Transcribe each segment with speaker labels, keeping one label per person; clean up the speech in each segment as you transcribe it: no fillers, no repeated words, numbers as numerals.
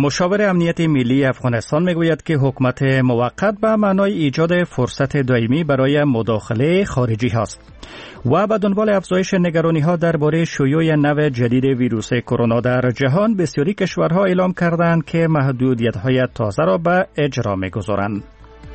Speaker 1: مشاور امنیت ملی افغانستان میگوید که حکومت موقت به معنای ایجاد فرصت دائمی برای مداخله خارجی است و به دنبال افزایش نگرانی‌ها درباره شیوع نوع جدید ویروس کرونا در جهان، بسیاری کشورها اعلام کردند که محدودیت‌های تازه را به اجرا می‌گذارند.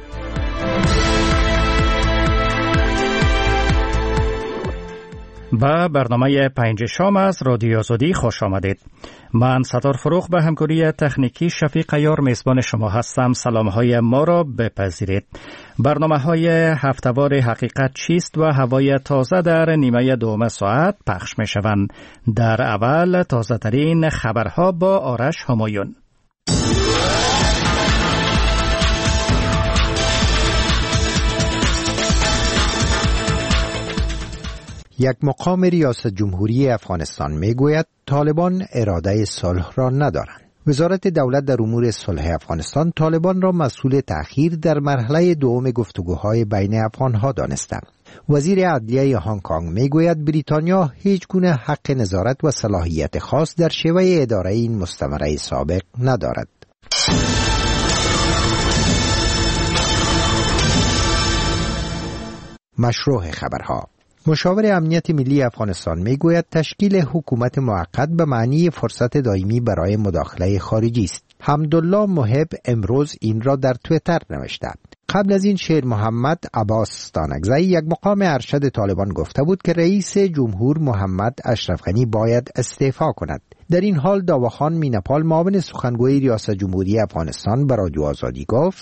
Speaker 1: با برنامه 5 شام از رادیو آزادی خوش آمدید. من ستار فروغ به همکاری تکنیکی شفیق عیار میزبان شما هستم. سلامهای ما را بپذیرید. برنامه‌های هفته‌وار حقیقت چیست و هوای تازه در نیمه دوم ساعت پخش می‌شوند. در اول تازه‌ترین خبرها با آرش همایون.
Speaker 2: یک مقام ریاست جمهوری افغانستان میگوید طالبان اراده صلح را ندارند. وزارت دولت در امور صلح افغانستان طالبان را مسئول تأخیر در مرحله دوم گفتگوهای بین افغانها دانسته. وزیر عدلیه هنگ کنگ میگوید بریتانیا هیچ گونه حق نظارت و صلاحیت خاص در شیوه اداره این مستعمره سابق ندارد. مشروع خبرها. مشاور امنیت ملی افغانستان میگوید تشکیل حکومت موقت به معنی فرصت دائمی برای مداخله خارجی است. حمدالله محب امروز این را در توییتر نوشته. قبل از این شیر محمد عباس ستانکزی یک مقام ارشد طالبان گفته بود که رئیس جمهور محمد اشرف غنی باید استعفا کند. در این حال داوخان مینپال معاون سخنگوی ریاست جمهوری افغانستان به رادیو آزادی گفت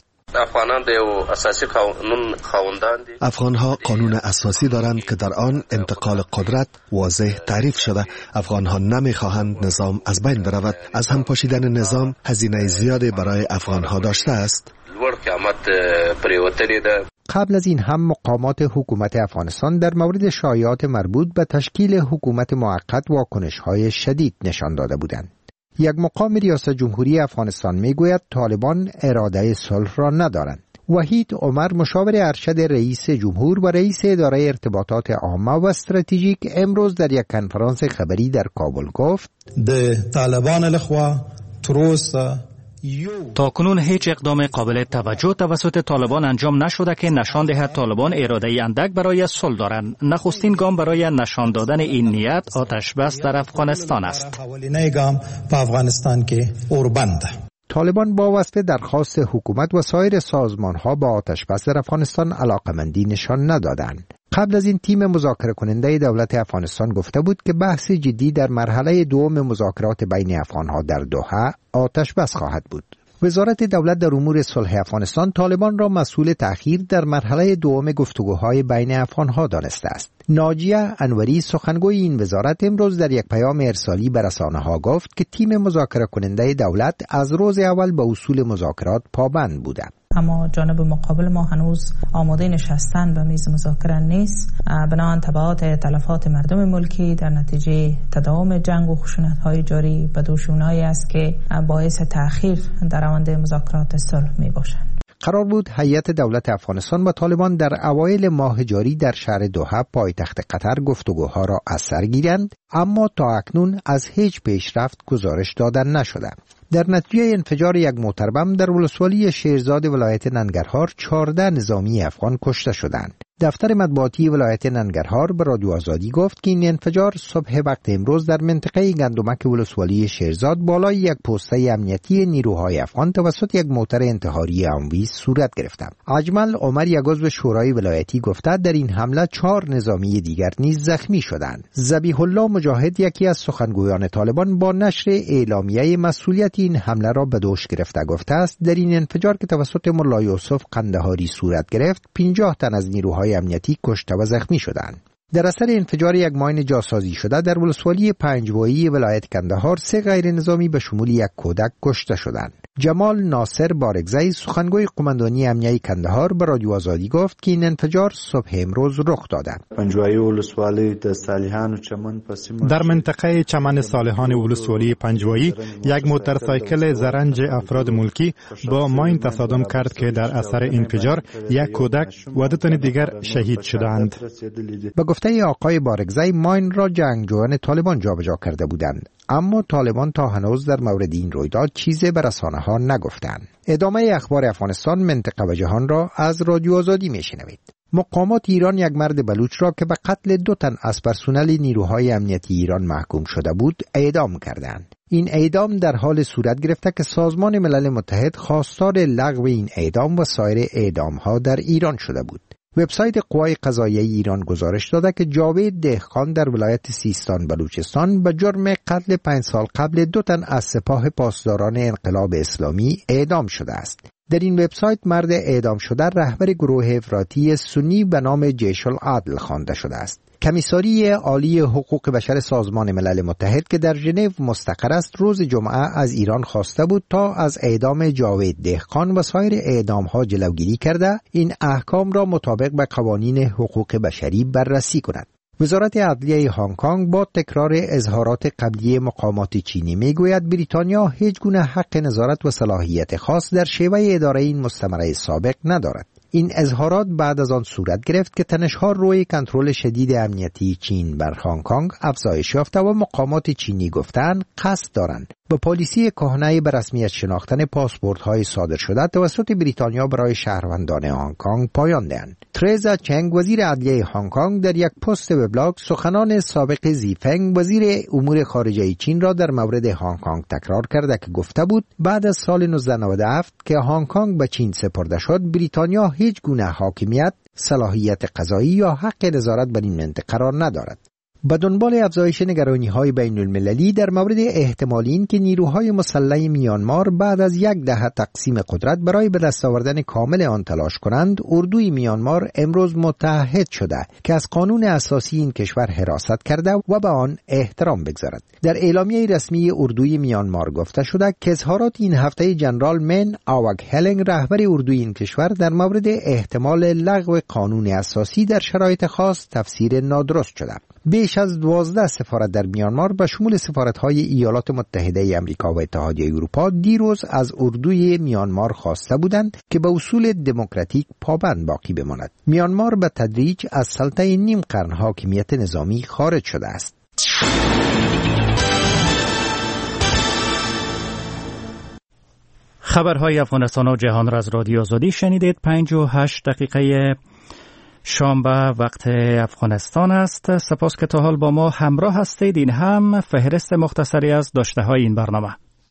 Speaker 3: افغانها قانون اساسی دارند که در آن انتقال قدرت واضح تعریف شده. افغانها نمیخواهند نظام از بین برود. از هم پاشیدن نظام هزینه زیادی برای افغانها داشته است.
Speaker 2: قبل از این هم مقامات حکومت افغانستان در مورد شایعات مربوط به تشکیل حکومت موقت واکنش‌های شدید نشان داده بودند. یک مقام ریاست جمهوری افغانستان میگوید طالبان اراده صلح را ندارند. وحید عمر مشاور ارشد رئیس جمهور و رئیس اداره ارتباطات عامه و استراتژیک امروز در یک کنفرانس خبری در کابل گفت
Speaker 4: طالبان لخوا تروس
Speaker 1: تا کنون هیچ اقدام قابل توجه توسط طالبان انجام نشده که نشان دهد طالبان اراده اندک برای صلح دارند. نخستین گام برای نشان دادن این نیت آتش بس در افغانستان است.
Speaker 2: طالبان با وصف درخواست حکومت و سایر سازمان‌ها با آتش بس در افغانستان علاقمندی نشان ندادند. قبل از این تیم مذاکره کننده دولت افغانستان گفته بود که بحث جدی در مرحله دوم مذاکرات بین افغانها در دوحه آتش بس خواهد بود. وزارت دولت در امور صلح افغانستان طالبان را مسئول تأخیر در مرحله دوم گفتگوهای بین افغانها دانسته است. ناجیه انوری سخنگوی این وزارت امروز در یک پیام ارسالی به رسانه‌ها گفت که تیم مذاکره کننده دولت از روز اول به اصول مذاکرات پابند بوده.
Speaker 5: اما جانب مقابل ما هنوز آماده نشستن به میز مذاکره نیست. بنابراین تبعات تلفات مردم ملکی در نتیجه تداوم جنگ و خشونت‌های جاری به دوشونه‌ای است که باعث تأخیر در روند مذاکرات صلح می‌باشند.
Speaker 2: قرار بود هیئت دولت افغانستان و طالبان در اوایل ماه جاری در شهر دوحه پایتخت قطر گفتگوها را از سر گیرند، اما تا اکنون از هیچ پیشرفت گزارش دادن نشده. در نتیجه انفجار یک موتر بم در ولسوالی شیرزاد ولایت ننگرهار 14 نظامی افغان کشته شدند. دفتر مطبوعاتی ولایت ننگرهار به رادیو آزادی گفت که این انفجار صبح وقت امروز در منطقه گندمک ولسوالی شیرزاد بالای یک پسته امنیتی نیروهای افغان توسط یک موتر انتحاری آمویز صورت گرفت. اجمل عمر یک عضو شورای ولایتی گفته در این حمله 4 نظامی دیگر نیز زخمی شدند. ذبیح الله مجاهد یکی از سخنگویان طالبان با نشر اعلامیه مسئولیت این حمله را به دوش گرفته گفته است در این انفجار که توسط ملا یوسف قندهاری صورت گرفت 50 تن از نیروهای امنیتی کشته و زخمی شدند. در اثر انفجار یک ماین جاسازی شده در ولسوالی پنجوایی ولایت کندهار 3 غیر نظامی به شمول یک کودک کشته شدند. جمال ناصر بارگزی سخنگوی قماندانی امنیتی کندهار به رادیو آزادی گفت که این انفجار صبح امروز رخ داده.
Speaker 6: پنجوایی ولسوالی د صالحان و چمن
Speaker 7: در منطقه چمن صالحان ولسوالی پنجوایی یک موتورسایکل زرنج افراد ملکی با ماین تصادم کرد که در اثر انفجار یک کودک و 2 تن دیگر شهید شدند.
Speaker 2: به گفته گفته آقای بارگزی ماین را جنگجویان طالبان جابجا کرده بودند، اما طالبان تا هنوز در مورد این رویداد چیزی به رسانه‌ها نگفتند. ادامه اخبار افغانستان، منطقه و جهان را از رادیو آزادی میشنوید. مقامات ایران یک مرد بلوچ را که به قتل 2 تن از پرسنل نیروهای امنیتی ایران محکوم شده بود اعدام کردند. این اعدام در حال صورت گرفته که سازمان ملل متحد خواستار لغو این اعدام و سایر اعدام‌ها در ایران شده بود. وبسایت قوای قضاییه ایران گزارش داده که جاوید دهقان در ولایت سیستان بلوچستان به جرم قتل 5 سال قبل 2 تن از سپاه پاسداران انقلاب اسلامی اعدام شده است. در این وبسایت مرد اعدام شده رهبر گروه افراطی سنی به نام جیش العدل خوانده شده است. کمیساری عالی حقوق بشر سازمان ملل متحد که در ژنو مستقر است روز جمعه از ایران خواسته بود تا از اعدام جاوید دهقان و سایر اعدام‌ها جلوگیری کرده این احکام را مطابق به قوانین حقوق بشری بررسی کند. وزارت عدلیه هنگ کنگ با تکرار اظهارات قبلی مقامات چینی میگوید بریتانیا هیچ گونه حق نظارت و صلاحیت خاص در شیوه اداره این مستعمره سابق ندارد. این اظهارات بعد از آن صورت گرفت که تنش‌ها روی کنترل شدید امنیتی چین بر هنگ کنگ افزایش یافته و مقامات چینی گفتند قصد دارند با پالیسی کهنه به رسمیت شناختن پاسپورت‌های صادر شده توسط بریتانیا برای شهروندان هنگ کنگ پایان دهند. تریزا چنگ وزیر عدلیه هنگ کنگ در یک پست وبلاگ سخنان سابق زیفنگ وزیر امور خارجه چین را در مورد هنگ کنگ تکرار کرده که گفته بود بعد از سال 1997 که هنگ کنگ به چین سپرده شد بریتانیا هیچ گونه حاکمیت، صلاحیت قضایی یا حق نظارت بر این منطقه را ندارد. به دنبال افزایش نگرانی‌های بین‌المللی در مورد احتمال این که نیروهای مسلح میانمار بعد از 10 دهه تقسیم قدرت برای به دست آوردن کامل آن تلاش کنند، اردوی میانمار امروز متحد شده که از قانون اساسی این کشور حراست کرده و به آن احترام بگذارد. در اعلامیه رسمی اردوی میانمار گفته شده که اظهارات این هفته جنرال من آوگ هلنگ رهبر اردوی این کشور در مورد احتمال لغو قانون اساسی در شرایط خاص تفسیر نادرست شده. بیش از 12 سفارت در میانمار به شمول سفارت‌های ایالات متحده آمریکا و اتحادیه اروپا دیروز از اردوی میانمار خواسته بودند که به اصول دموکراتیک پابند باقی بماند. میانمار به تدریج از سلطه نیم قرن حاکمیت نظامی خارج شده است.
Speaker 1: خبرهای افغانستان و جهان را از رادیو آزادی شنیدید. 58 دقیقه شنبه وقت افغانستان است. سپاس که تا حال با ما همراه هستید. این هم فهرست مختصری از داشته های این برنامه.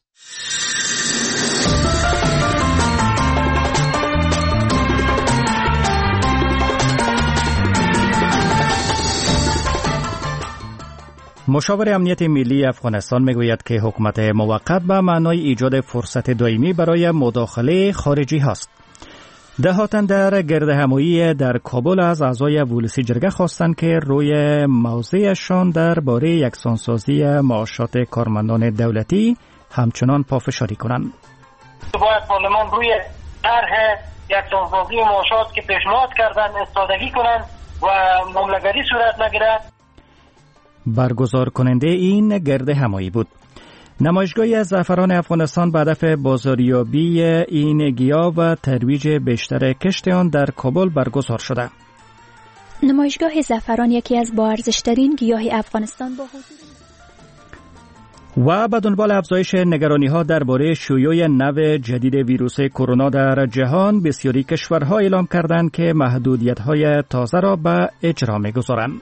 Speaker 1: مشاور امنیت ملی افغانستان میگوید که حکومت موقت به معنای ایجاد فرصت دائمی برای مداخله خارجی هست. دهاتن در گردهمایی در کابل از اعضای ولسی جرگه خواستند که روی موضعشان درباره یکسانسازی معاشات کارمندان دولتی همچنان پافشاری کنند.
Speaker 8: باید پارلمان روی طرح یکسانسازی معاشات که پیشنهاد کردن استادگی کنند و مملگری صورت نگیرد.
Speaker 1: برگزار کننده این گردهمایی بود. نمایشگاه زعفران افغانستان به هدف بازاریابی این گیاه و ترویج بیشتر کشت آن در کابل برگزار شده.
Speaker 9: نمایشگاه زعفران یکی از با ارزش‌ترین گیاه افغانستان با حضور
Speaker 1: و به دنبال افزایش نگرانی‌ها درباره شیوع نوع جدید ویروس کرونا در جهان، بسیاری کشورها اعلام کردند که محدودیت‌های تازه را به اجرا می‌گذارند.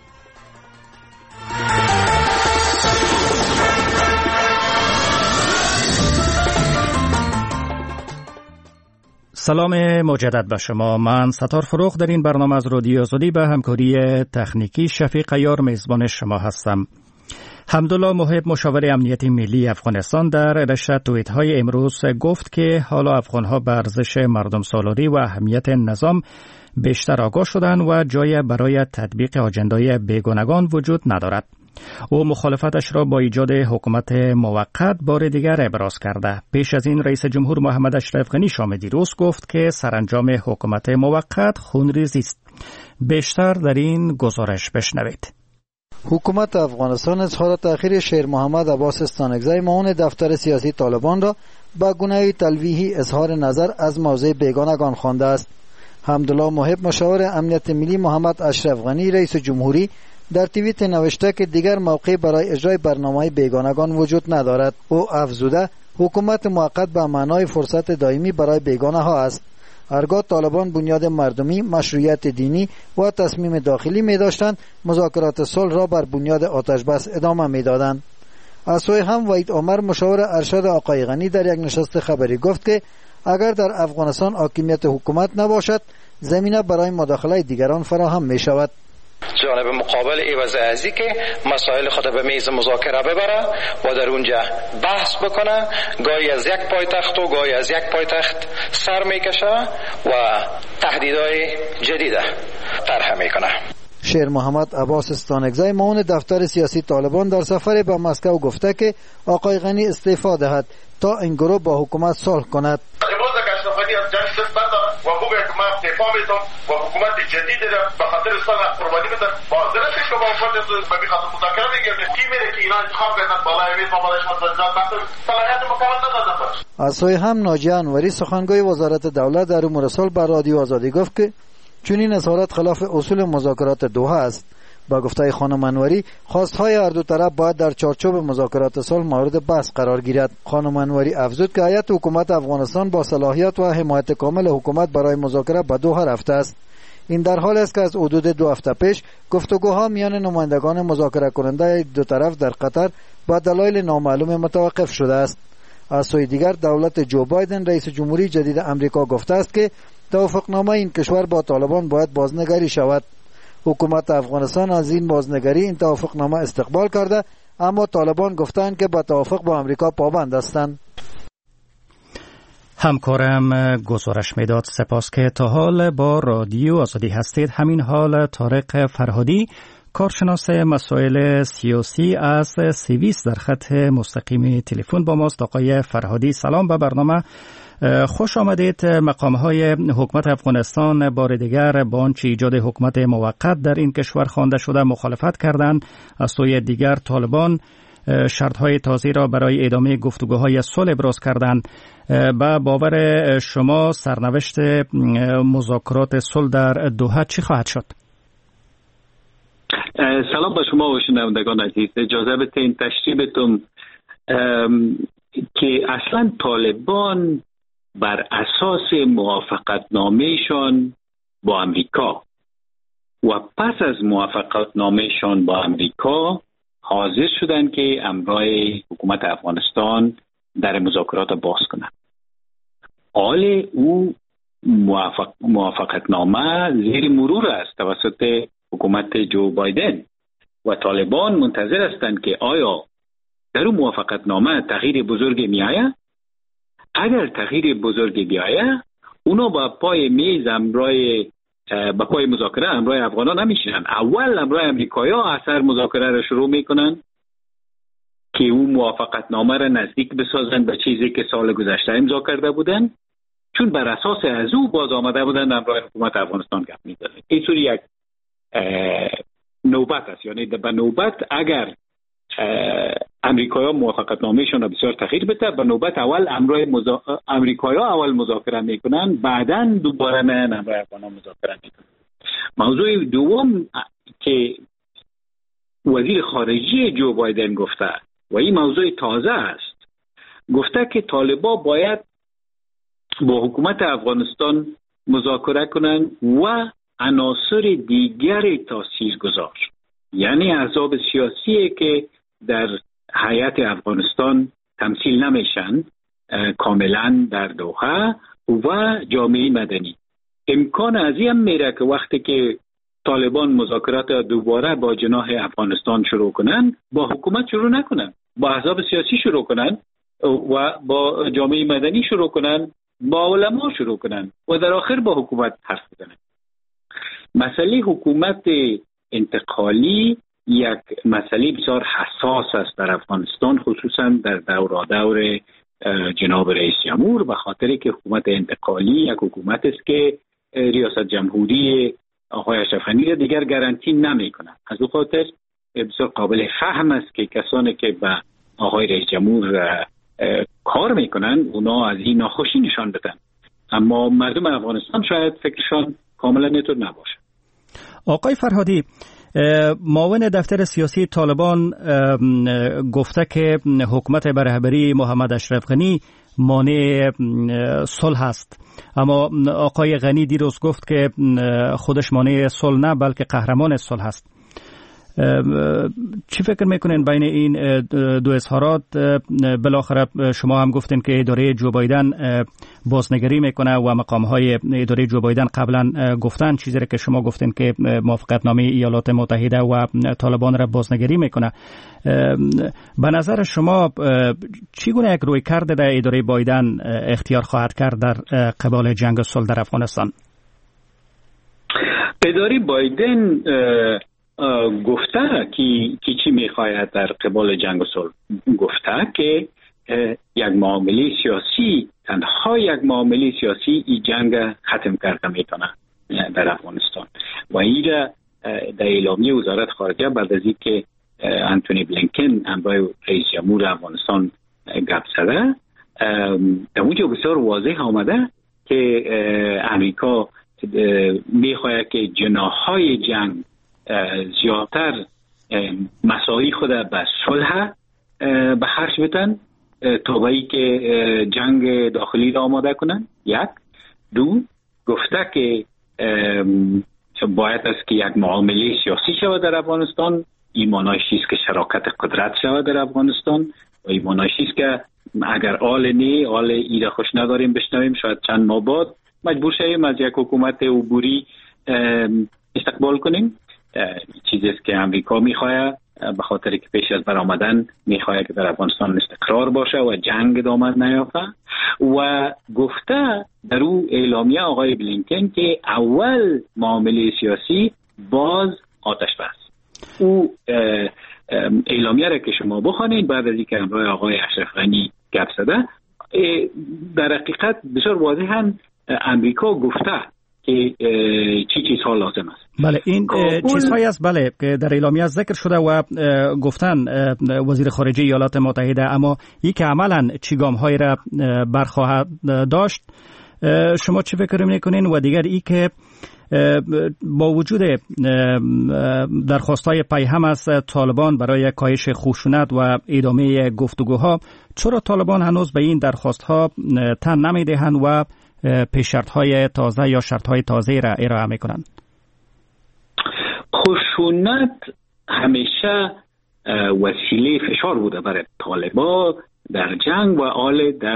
Speaker 1: سلام مجدد به شما. من ستار فروخ در این برنامه از رادیو آزادی به همکاری تکنیکی شفیق یار میزبان شما هستم. حمدالله محب مشاور امنیت ملی افغانستان در رشته توییت‌های امروز گفت که حالا افغان‌ها به ارزش مردم سالاری و اهمیت نظام بیشتر آگاه شدند و جای برای تطبیق آجندای بیگانگان وجود ندارد. او مخالفتش را با ایجاد حکومت موقت بار دیگر ابراز کرده. پیش از این رئیس جمهور محمد اشرف غنی شام دیروز گفت که سرانجام حکومت موقت خونریزی است. بیشتر در این گزارش بشنوید.
Speaker 10: حکومت افغانستان اظهار تأخیر شیر محمد عباس استانکزی معاون دفتر سیاسی طالبان را با گونه تلویحی اظهار نظر از موضع بیگانگان خوانده است. حمدالله محب مشاور امنیت ملی محمد اشرف غنی رئیس جمهوری در توییت نوشته که دیگر موقع برای اجرای برنامه بیگانگان وجود ندارد. او افزوده حکومت موقت به معنای فرصت دائمی برای بیگانه ها است. هرگاه طالبان بنیاد مردمی، مشروعیت دینی و تصمیم داخلی می داشتند، مذاکرات صلح را بر بنیاد آتش بس ادامه می دادند. از سوی هم وحید عمر مشاور ارشد آقای غنی در یک نشست خبری گفت که اگر در افغانستان حاکمیت حکومت نباشد، زمینه برای مداخله دیگران فراهم می شود.
Speaker 11: جانب مقابل عوض ازی که مسائل خود به میز مذاکره ببره و در اونجا بحث بکنه، گاهی از یک پایتخت و گاهی از یک پایتخت سر میکشه و تهدیدهای جدید طرح میکنه.
Speaker 10: شیر محمد عباس استانکزی معاون دفتر سیاسی طالبان در سفر به مسکو گفته که آقای غنی استعفا دهد تا این گروه با حکومت صلح کند.
Speaker 12: و خوب من استعفا میدم و حکومت جدید به خاطر صلح قربانی بدم. حاضر هستید که با حکومت به خاطر مذاکره بگیرید؟ کی میره که اینا انتخاب کردن بالای میز مامالش متوجه صلاحیت مکمل ندادن.
Speaker 10: از سوی هم ناجیه انوری سخنگوی وزارت دولت در امور صلح بر رادیو آزادی گفت که چنین اظهارات خلاف اصول مذاکرات دوحه است. با گفته خانم انوری، خواستهای هر دو طرف باید در چارچوب مذاکرات صلح مورد بحث قرار گیرد. خانم انوری افزود که هیئت حکومت افغانستان با صلاحیت و حمایت کامل حکومت برای مذاکره به دوحه رفته است. این در حال است که از حدود 2 هفته پیش گفتگوها میان نمایندگان مذاکره کننده دو طرف در قطر با دلایل نامعلوم متوقف شده است. از سوی دیگر دولت جو بایدن رئیس جمهوری جدید امریکا گفته است که توافقنامه این کشور با طالبان باید بازنگری شود. حکومت افغانستان از این بازنگری این توافقنامه استقبال کرده، اما طالبان گفتند که با توافق با امریکا پابند هستند.
Speaker 1: همکارم گزارش میداد. سپاس که تا حال با رادیو آزادی هستید. همین حال طارق فرهادی، کارشناس مسائل سیاسی از سوئیس، در خط مستقیم تلفن با ماست. آقای فرهادی سلام به برنامه، خوش آمدید. مقام‌های حکومت افغانستان بار دیگر با آنچه ایجاد حکومت موقت در این کشور خوانده شده مخالفت کردند. از سوی دیگر طالبان شرط‌های تازه را برای ادامه گفتگوهای صلح ابراز کردند. با باور شما سرنوشت مذاکرات صلح در دوحه چی خواهد شد؟
Speaker 13: سلام به شما و شنوندگان عزیز. اجازه بدین تشریح بدم که اصلا طالبان بر اساس موافقتنامه‌شان با امریکا و پس از موافقتنامه‌شان با امریکا حاضر شدند که همراه حکومت افغانستان در مذاکرات باز کنند. حال او موافقتنامه زیر مرور است توسط حکومت جو بایدن و طالبان منتظر هستند که آیا در اون موافقتنامه تغییر بزرگی میآید. اگر تغییر بزرگی بیاید، اونا با پای میز با پای مذاکره همراه افغانان نمیشینن. اول همراه امریکایی‌ها اثر مذاکره را شروع میکنن که اون موافقتنامه را نزدیک بسازن به چیزی که سال گذشته امضا کرده بودن، چون بر اساس از او باز آمده بودن همراه حکومت افغانستان گپ میزدن. این طور یک نوبت است، یعنی به نوبت اگر امریکایی‌ها موافقتنامه‌شان را بسیار تغییر بده، به نوبت اول امریکایی‌ها اول مذاکره میکنن، بعداً دوباره میان همراه افغانان مذاکره میکنن. موضوع دوم که وزیر خارجه جو بایدن گفته و این موضوع تازه است، گفته که طالبان باید با حکومت افغانستان مذاکره کنند و عناصر دیگر تاثیرگذار، یعنی احزاب سیاسی که در هیئت افغانستان تمثیل نمیشن کاملا در دوحه و جامعه مدنی. امکان از این میره که وقتی که طالبان مذاکرات دوباره با جناح افغانستان شروع کنن، با حکومت شروع نکنن، با احزاب سیاسی شروع کنن و با جامعه مدنی شروع کنن، با علما شروع کنن و در آخر با حکومت حرف بزنن. مسئله حکومت انتقالی یک مسئله بسیار حساس است در افغانستان، خصوصا در دور جناب رئیس جمهور، به خاطر که حکومت انتقالی یک حکومت است که ریاست جمهوری آقای اشرف غنی را دیگر گارانتی نمی‌کنه. از اون خاطر بسیار قابل فهم است که کسانی که به آقای رئیس جمهور کار میکنن اونا از این ناخوشی نشان بدن، اما مردم افغانستان شاید فکرشان کاملا اینطور نباشه.
Speaker 1: آقای فرهادی، معاون دفتر سیاسی طالبان گفته که حکومت به رهبری محمد اشرف غنی مانع صلح است، اما آقای غنی دیروز گفت که خودش مانع صلح نه بلکه قهرمان صلح است. چی فکر میکنین بین این دو اظهارات؟ بالاخره شما هم گفتین که اداره جو بایدن بازنگری میکنه و مقامهای اداره جو بایدن قبلا گفتن چیزی که شما گفتین که موافقتنامه ایالات متحده و طالبان را بازنگری میکنه. به نظر شما چگونه یک رویکرد در اداره بایدن اختیار خواهد کرد در قبال جنگ صلح در افغانستان؟
Speaker 13: اداره بایدن گفته که چی میخواهد در قبال جنگ و صلح. گفته که یک معامله سیاسی، تنها یک معامله سیاسی این جنگ ختم کرده میتونه در افغانستان و این در اعلامیه وزارت خارجه بعد از اینکه انتونی بلینکن همراه رئیس جمهور افغانستان گپ زده در اونجا بسیار واضح آمده که امریکا میخواهد که جناحهای جنگ زیادتر مساعی خود به صلح به خرج بدن تا به ای که جنگ داخلی را آماده کنن. یک. دو، گفته که باید است که یک معامله سیاسی شود در افغانستان. این معنیش است که شراکت قدرت شود در افغانستان و این معنیش است که اگر آل ایره خوش نداریم بشنویم شاید چند ماه بعد مجبور شویم از یک حکومت عبوری استقبال کنیم. چیزی است که امریکا میخواد به خاطر که پیش از برآمدن میخواد که در افغانستان استقرار باشه و جنگ دامن نیافته. و گفته در او اعلامیه آقای بلینکن که اول معامله سیاسی باز آتش بس. او اعلامیه را که شما بخوانید بعد از اینکه همراه آقای اشرف غنی گپ زده، در حقیقت بسیار واضحاً امریکا گفته که چی چیزها لازم است.
Speaker 1: بله، این چیزهایی است بله که در اعلامیه ذکر شده و گفتن وزیر خارجه ایالات متحده، اما این که عملاً چی گام‌هایی را برخواهد داشت شما چی فکر می‌کنین؟ و دیگر این که با وجود درخواست‌های پیهم از طالبان برای کاهش خشونت و ادامه گفتگوها، چرا طالبان هنوز به این درخواست‌ها تن نمی‌دهند و پیش‌شرط‌های تازه یا شرط‌های تازه را ارائه می‌کنند؟
Speaker 13: خشونت همیشه وسیله فشار بوده برای طالبان در جنگ و آل در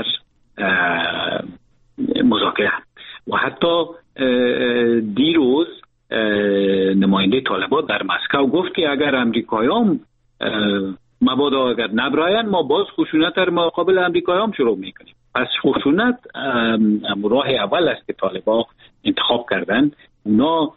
Speaker 13: مذاکره. و حتی دیروز نماینده طالبان در مسکو گفت که اگر امریکایان مبادا اگر نبراین ما باز خشونت در مقابل امریکایان شروع میکنیم. پس خشونت راه اول است که طالبان انتخاب کردن. اونا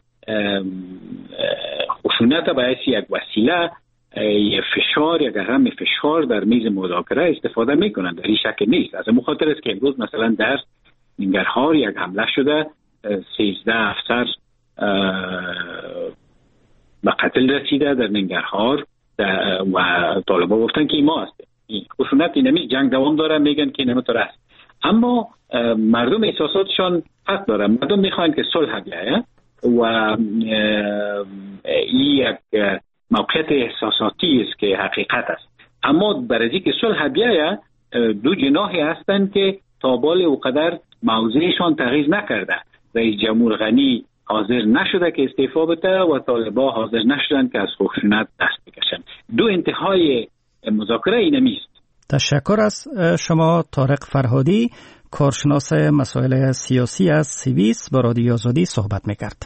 Speaker 13: خشونت باعث یک وسیله یک فشار، یک رقم فشار در میز مذاکره استفاده میکنن، در این شک نیست. از این خاطر است که امروز مثلا در ننگرهار یک حمله شده، 13 افسر به قتل رسیده در ننگرهار و طالبان گفتن که ما هستیم. این خشونت اینمی جنگ دوام داره، میگن که اینمی طور است. اما مردم احساساتشان حق داره، مردم میخواین که صلح بیاید و این یک موقعیت احساساتی است که حقیقت است. اما برای اینکه صلح بیاید دو جناحی هستند که تا بال او قدر موضعشان تغییر نکرده. رئیس جمهور غنی حاضر نشده که استعفا بده و طالبان حاضر نشدن که از خشونت دست بکشن. دو انتهای مذاکره اینمیست.
Speaker 1: تشکر از شما طارق فرهادی، کارشناس مسائل سیاسی از سوئیس، با رادیو آزادی صحبت میکرد.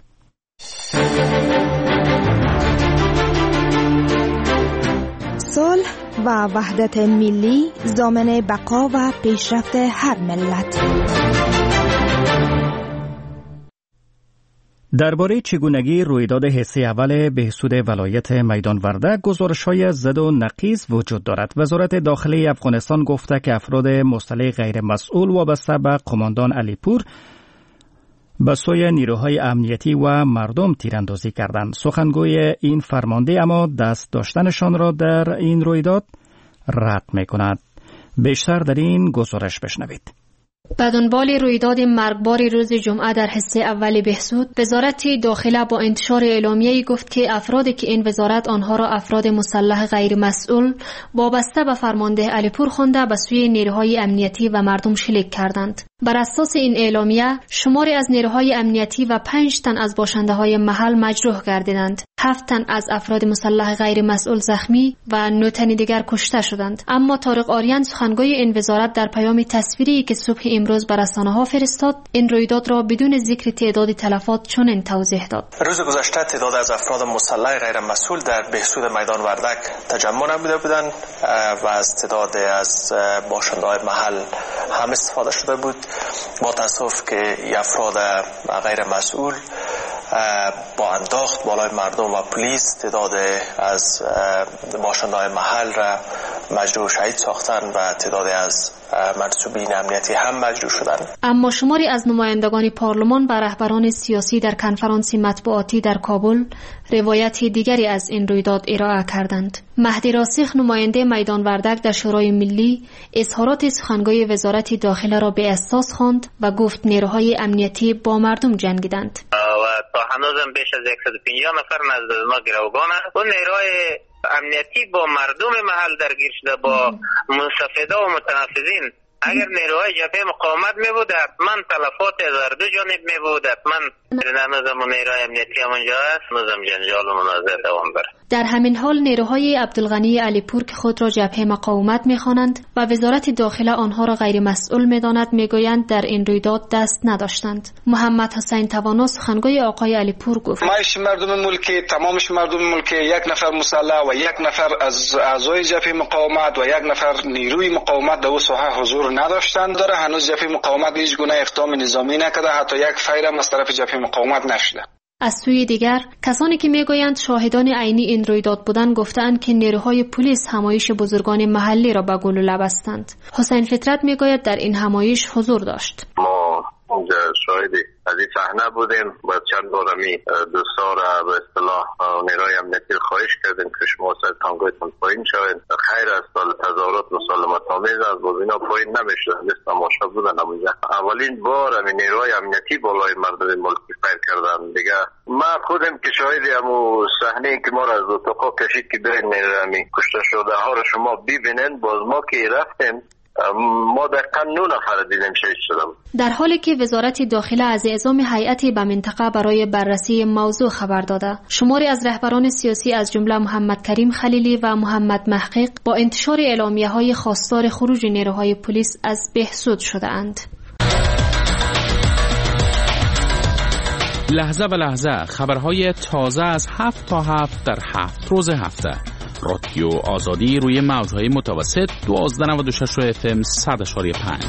Speaker 14: صلح و وحدت ملی ضامن بقا و پیشرفت هر ملت.
Speaker 1: درباره چگونگی رویداد حصه اول بهسود ولایت میدان وردک گزارش‌های ضد و نقیض وجود دارد. وزارت داخلی افغانستان گفته که افراد مصطلح غیر مسئول وابسته به قماندان علیپور به سوی نیروهای امنیتی و مردم تیراندازی کردند. سخنگوی این فرمانده اما دست داشتنشان را در این رویداد رد می‌کند. بیشتر در این گزارش بشنوید.
Speaker 15: به دنبال رویداد مرگبار روز جمعه در حصه اول بهسود، وزارت داخله با انتشار اعلامیه‌ای گفت که افرادی که این وزارت آنها را افراد مسلح غیر مسئول وابسته به فرمانده علیپور خوانده به سوی نیروهای امنیتی و مردم شلیک کردند. بر اساس این اعلامیه، شماری از نیروهای امنیتی و 5 تن از باشنده‌های محل مجروح گردیدند. 7 تن از افراد مسلح غیر مسئول زخمی و 9 تن دیگر کشته شدند. اما طارق آریان، سخنگوی این وزارت، در پیام تصویری که صبح امروز بر رسانه‌ها فرستاد، این رویداد را بدون ذکر تعداد تلفات چنین توضیح داد:
Speaker 16: روز گذشته تعداد از افراد مسلح غیر مسئول در بهسود میدان وردک تجمع نموده بودند و از تعداد از باشنده‌های محل هم استفاده شده بود. با تاسف که افراد غیر مسئول با انداخت بالای مردم و پلیس تعداد از باشنده‌های محل را مجروح شهید ساختند و تعداد از منصوبین امنیتی هم مجروح شدند.
Speaker 15: اما شماری از نمایندگان پارلمان و رهبران سیاسی در کنفرانسی مطبوعاتی در کابل روایت دیگری از این رویداد ارائه کردند. مهدی راسخ، نماینده میدان وردک در شورای ملی، اظهارات سخنگوی وزارت داخله را به اساس خواند و گفت نیروهای امنیتی با مردم جنگیدند.
Speaker 17: و تا هنوزم بیش از 150 نفر نزد ما گروگان است. اون نیروهای امنیتی با مردم محل درگیر شده، با مستفیده و متنفذین. اگر نیروهای جبهه مقاومت می بود حتما تلفات از هر دو جانب می بود. حتما نظام نیروهای امنیتی همونجا است، نظام جنجال و منازعه دوام بره.
Speaker 15: در همین حال نیروهای عبدالغنی علیپور که خود را جبهه مقاومت می‌خوانند و وزارت داخله آنها را غیر مسئول می‌داند، می‌گویند در این رویداد دست نداشتند. محمد حسین توانا، سخنگوی آقای علیپور، گفت:
Speaker 18: مایش مردم ملکی، تمامش مردم ملکی، یک نفر مسلح و یک نفر از اعضای جبهه مقاومت و یک نفر نیروی مقاومت در ساحه حضور نداشتند. داره هنوز جبهه مقاومت هیچ گونه اقدام نظامی نکرده، حتی یک فیر هم از طرف جبهه مقاومت نشده.
Speaker 15: از سوی دیگر، کسانی که میگویند شاهدان عینی این رویداد بودند گفتند که نیروهای پلیس همایش بزرگان محلی را به گلوله بستند. حسین فطرت میگوید در این همایش حضور داشت.
Speaker 12: ما شاهد از این صحنه بودیم و چند بار همی دوستا را به اصطلاح نیروی امنیتی خواهش کردیم که شما سر تانگویتون پایین شوید. خیر است، سال تظاهرات مسالمت آمیز است، باز اینا پایین نمیشدن، مثل تماشا بودن همونجا. اولین بار همی نیروی امنیتی بالای مردم ملکی فیر کردن دیگه. ما خودم که شاهد همو صحنه که ما را از اتاقا کشید که برین نیروی کشته شده ها را شما ببینین. باز ما که رفتیم ما دقیقا 9 نفر دیدیم شهید شدم.
Speaker 15: در حالی که وزارت داخله از اعزام هیئتی به منطقه برای بررسی موضوع خبر داده، شماری از رهبران سیاسی از جمله محمد کریم خلیلی و محمد محقق با انتشار اعلامیه‌های خواستار خروج نیروهای پلیس از بهسود شده‌اند.
Speaker 19: لحظه به لحظه خبرهای تازه از 7 تا 7 در 7 روز هفته. رادیو آزادی روی موجهای متوسط 1296 FM 100.5.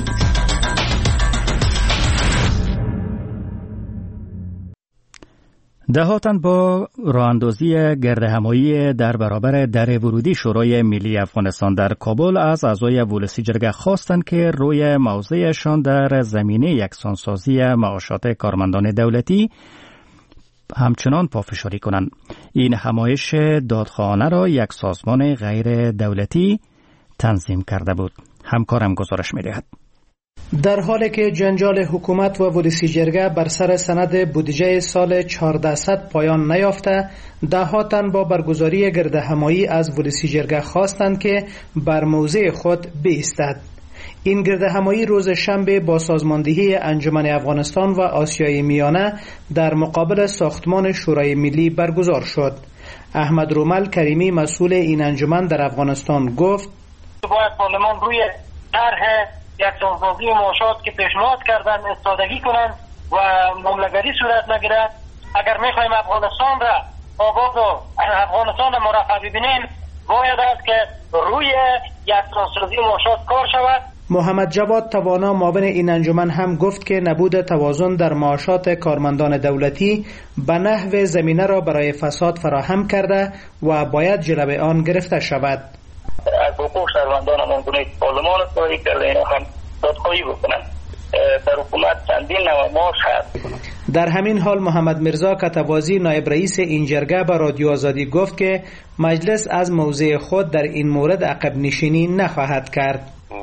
Speaker 1: دهاتن با راهاندازی گردهمایی در برابر در ورودی شورای ملی افغانستان در کابل از اعضای ولسی جرگه خواستند که روی موضعشان در زمینه یکسانسازی معاشات کارمندان دولتی همچنان پافشاری کنند. این همایش دادخواهانه را یک سازمان غیر دولتی تنظیم کرده بود. همکارم گزارش می‌دهد.
Speaker 20: در حالی که جنجال حکومت و ولسی جرگه بر سر سند بودجه سال 1400 پایان نیافته، دهها تن با برگزاری گردهمایی از ولسی جرگه خواستند که بر موضع خود بایستد. این گردهمایی روز شنبه با سازماندهی انجمن افغانستان و آسیای میانه در مقابل ساختمان شورای ملی برگزار شد. احمد رومل کریمی، مسئول این انجمن در افغانستان، گفت:
Speaker 8: باید پارلمان روی طرح یکسانسازی معاشات که پیشنهاد کردن استادگی کنند و مملگری صورت نگیرد. اگر میخوایم افغانستان را آباد و افغانستان را مرفه ببینیم، باید است که روی یکسانسازی معاشات کار شود.
Speaker 20: محمد جواد توانا، معاون این انجمن، هم گفت که نبود توازن در معاشات کارمندان دولتی به نحو زمینه را برای فساد فراهم کرده و باید جلوه آن گرفته شود.
Speaker 17: از حقوق شهروندان همانگونه پارلمان استفاده کرده، اینا هم دادخواهی بکنن. در حکومت چندین نوع معاش هست.
Speaker 20: در همین حال محمد مرزا کتوازی، نایب رئیس این جرگه، به رادیو آزادی گفت که مجلس از موضع خود در این مورد عقب نشینی نخواهد کرد.
Speaker 12: دی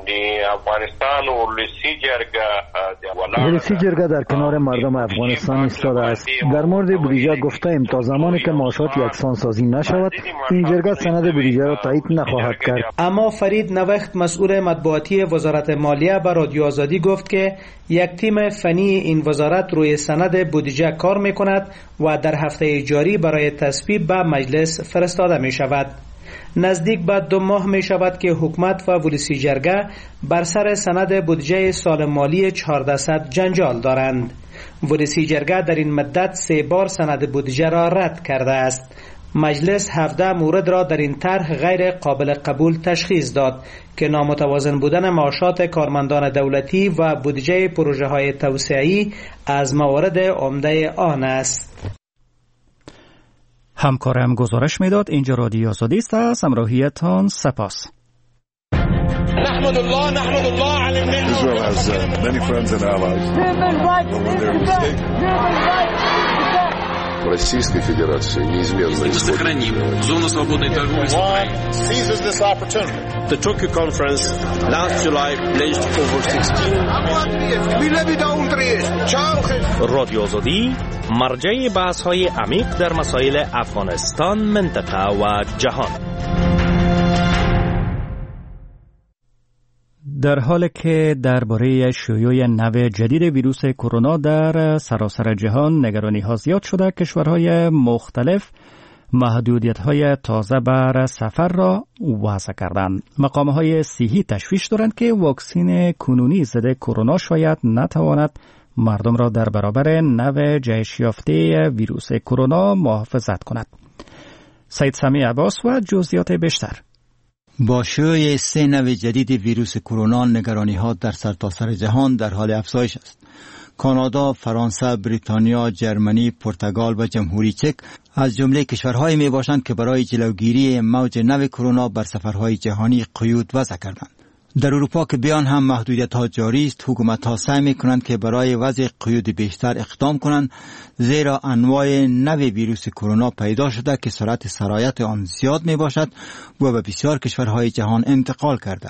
Speaker 12: افغانستان و ولسی جرگه
Speaker 10: ولسی جرگه در کنار مردم افغانستان ایستاده است. در مورد بودجه گفتیم تا زمانی که معاشات یکسان سازی نشود این جرگه سند بودجه را تایید نخواهد کرد.
Speaker 20: اما فرید نوخت مسئول مطبوعاتی وزارت مالیه به رادیو آزادی گفت که یک تیم فنی این وزارت روی سند بودجه کار میکند و در هفته جاری برای تصویب به مجلس فرستاده می شود. نزدیک به 2 ماه می شود که حکومت و ولسی جرگه بر سر سند بودجه سال مالی 1400 جنجال دارند. ولسی جرگه در این مدت 3 بار سند بودجه را رد کرده است. مجلس 17 مورد را در این طرح غیر قابل قبول تشخیص داد که نامتوازن بودن معاشات کارمندان دولتی و بودجه پروژه های توسعه‌ای از موارد عمده آن است.
Speaker 1: همکارم گزارش میداد. اینجا رادیو آزادی است. از همراهیتان سپاس.
Speaker 12: نحمد الله على النعمة. Israel has many friends and allies.
Speaker 21: Российской Федерации неизменно
Speaker 22: сохраним зону свободной торговли с Украиной.
Speaker 12: Seizes this opportunity.
Speaker 21: The Tokyo conference last July pledged over 16
Speaker 23: رادیو آزادی مرجع بحث‌های عمیق در مسائل افغانستان، منطقه و جهان.
Speaker 1: در حالی که درباره شیوع نو جدید ویروس کرونا در سراسر جهان نگرانی‌ها زیاد شده، کشورهای مختلف محدودیت‌های تازه بر سفر را وضع کردند. مقام‌های صحی تشویش دارند که واکسن کنونی ضد کرونا شاید نتواند مردم را در برابر نو جهش یافته ویروس کرونا محافظت کند. سید سمیع عباس و جزئیات بیشتر.
Speaker 24: با شیوع 3 نو جدید ویروس کرونا نگرانی‌ها در سرتاسر جهان در حال افزایش است. کانادا، فرانسه، بریتانیا، جرمنی، پرتغال و جمهوری چک از جمله کشورهایی می باشند که برای جلوگیری موج نو کرونا بر سفرهای جهانی قیود وضع کردند. در اروپا که بیان هم محدودیت‌ها جاری است، حکومت‌ها سعی می‌کنند که برای وضع قیود بیشتر اقدام کنند، زیرا انواع نو ویروس کرونا پیدا شده که سرعت سرایت آن زیاد میباشد و به بسیار کشورهای جهان انتقال کرده.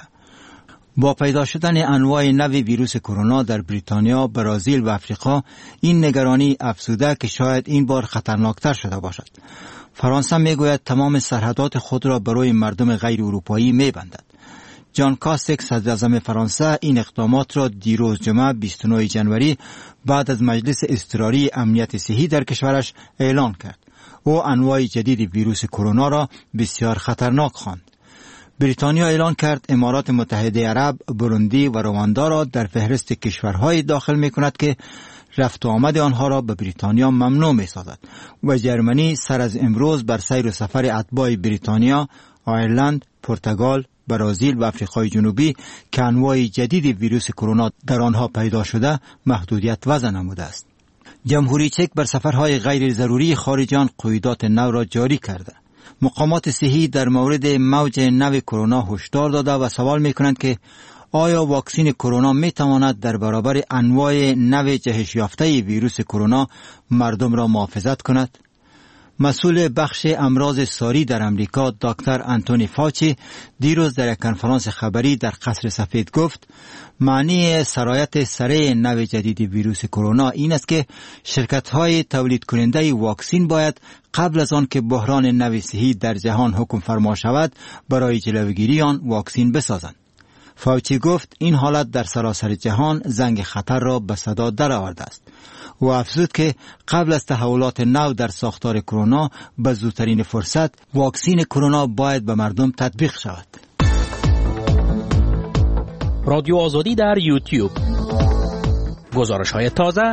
Speaker 24: با پیدا شدن انواع نو ویروس کرونا در بریتانیا، برزیل و افریقا، این نگرانی افزوده که شاید این بار خطرناکتر شده باشد. فرانسه میگوید تمام سرحدات خود را برای مردم غیر اروپایی میبندد. جان کاستکس صدراعظم فرانسه این اقدامات را دیروز جمعه 29 جنوری بعد از مجلس اضطراری امنیت صحی در کشورش اعلان کرد. او انواع جدید ویروس کرونا را بسیار خطرناک خواند. بریتانیا اعلان کرد امارات متحده عرب، بروندی و رواندا را در فهرست کشورهای داخل می کند که رفت و آمد آنها را به بریتانیا ممنوع می سازد و جرمنی سر از امروز بر سیر و سفر اتباع بریتانیا، آیرلند، پرتغال، برزیل و آفریقای جنوبی که انواع جدید ویروس کرونا در آنها پیدا شده محدودیت وضع نموده است. جمهوری چک بر سفرهای غیر ضروری خارج آن قیودات نو را جاری کرده. مقامات صحی در مورد موج نو کرونا هشدار داده و سوال می‌کنند که آیا واکسن کرونا می‌تواند در برابر انواع نو جهش یافته ویروس کرونا مردم را محافظت کند؟ مسئول بخش امراض ساری در امریکا دکتر آنتونی فاوچی دیروز در یک کنفرانس خبری در قصر سفید گفت معنی سرایت سریع نو جدید ویروس کرونا این است که شرکت‌های تولید کننده واکسن باید قبل از آن که بحران نو صحی در جهان حکم فرما شود برای جلوگیری آن واکسن بسازند. فاوچی گفت این حالت در سراسر جهان زنگ خطر را به صدا درآورده است و افزود که قبل از تحولات نو در ساختار کرونا به زودترین فرصت واکسن کرونا باید به مردم تطبیق شود.
Speaker 23: رادیو آزادی در یوتیوب، گزارش‌های تازه.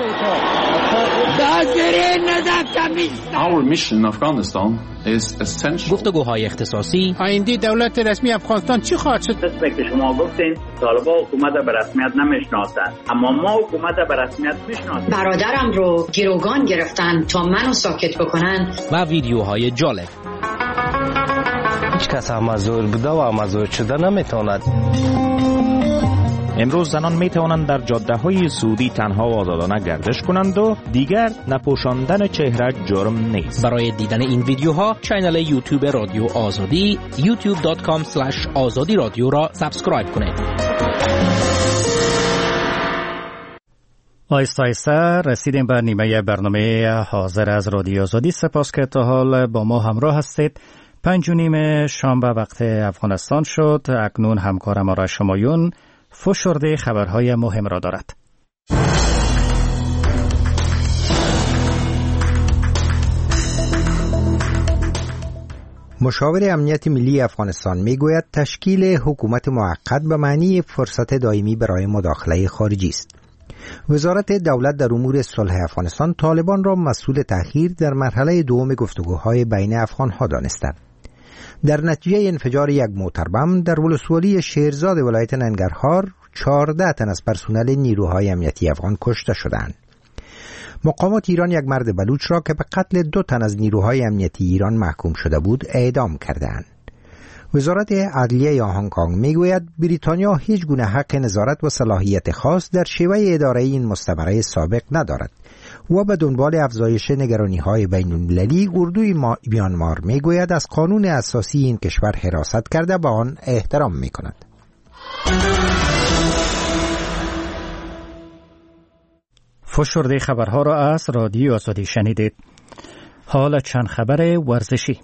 Speaker 25: Our mission in Afghanistan is essential.
Speaker 23: گفتگوهای اختصاصی.
Speaker 26: آینده دولت رسمی افغانستان چی خواهد شد؟
Speaker 27: مثل که شما گفتین طالبان حکومت به رسمیت نمیشناسند، اما ما حکومت به رسمیت میشناسیم.
Speaker 28: برادرم رو گروگان گرفتن تا منو ساکت بکنن.
Speaker 23: و ویدیوهای جالب.
Speaker 29: هیچ کس مزور بوده و مزور شده نمیتواند.
Speaker 23: امروز زنان می توانند در جاده‌های سعودی تنها و آزادانه گردش کنند و دیگر نپوشاندن چهره جرم نیست. برای دیدن این ویدیوها کانال یوتیوب رادیو آزادی youtube.com/azadi radio را سابسکرایب کنید.
Speaker 1: آیسته آیسته رسیدیم به نیمه برنامه حاضر از رادیو آزادی. سپاس که تا حال با ما همراه هستید. 5:30 شنبه وقت افغانستان شد. اکنون همکارم آرش شمایون فشرده خبرهای مهم را دارد.
Speaker 2: مشاور امنیت ملی افغانستان میگوید تشکیل حکومت موقت به معنی فرصت دائمی برای مداخله خارجی است. وزارت دولت در امور صلح افغانستان طالبان را مسئول تأخیر در مرحله دوم گفتگوهای بین افغانها دانستند. در نتیجه انفجار یک موتر بم در ولسوالی شیرزاد ولایت ننگرهار 14 تن از پرسنل نیروهای امنیتی افغان کشته شدند. مقامات ایران یک مرد بلوچ را که به قتل 2 تن از نیروهای امنیتی ایران محکوم شده بود اعدام کردند. وزارت عدلیه هنگ کنگ میگوید بریتانیا هیچ گونه حق نظارت و صلاحیت خاص در شیوه اداره این مستعمره سابق ندارد و به دنبال افزایش نگرانی‌های بین‌المللی اردوی میانمار میگوید از قانون اساسی این کشور حراست کرده به آن احترام میکند.
Speaker 1: فشرده خبرها را از رادیو آزادی شنیدید. حالا چند خبر ورزشی.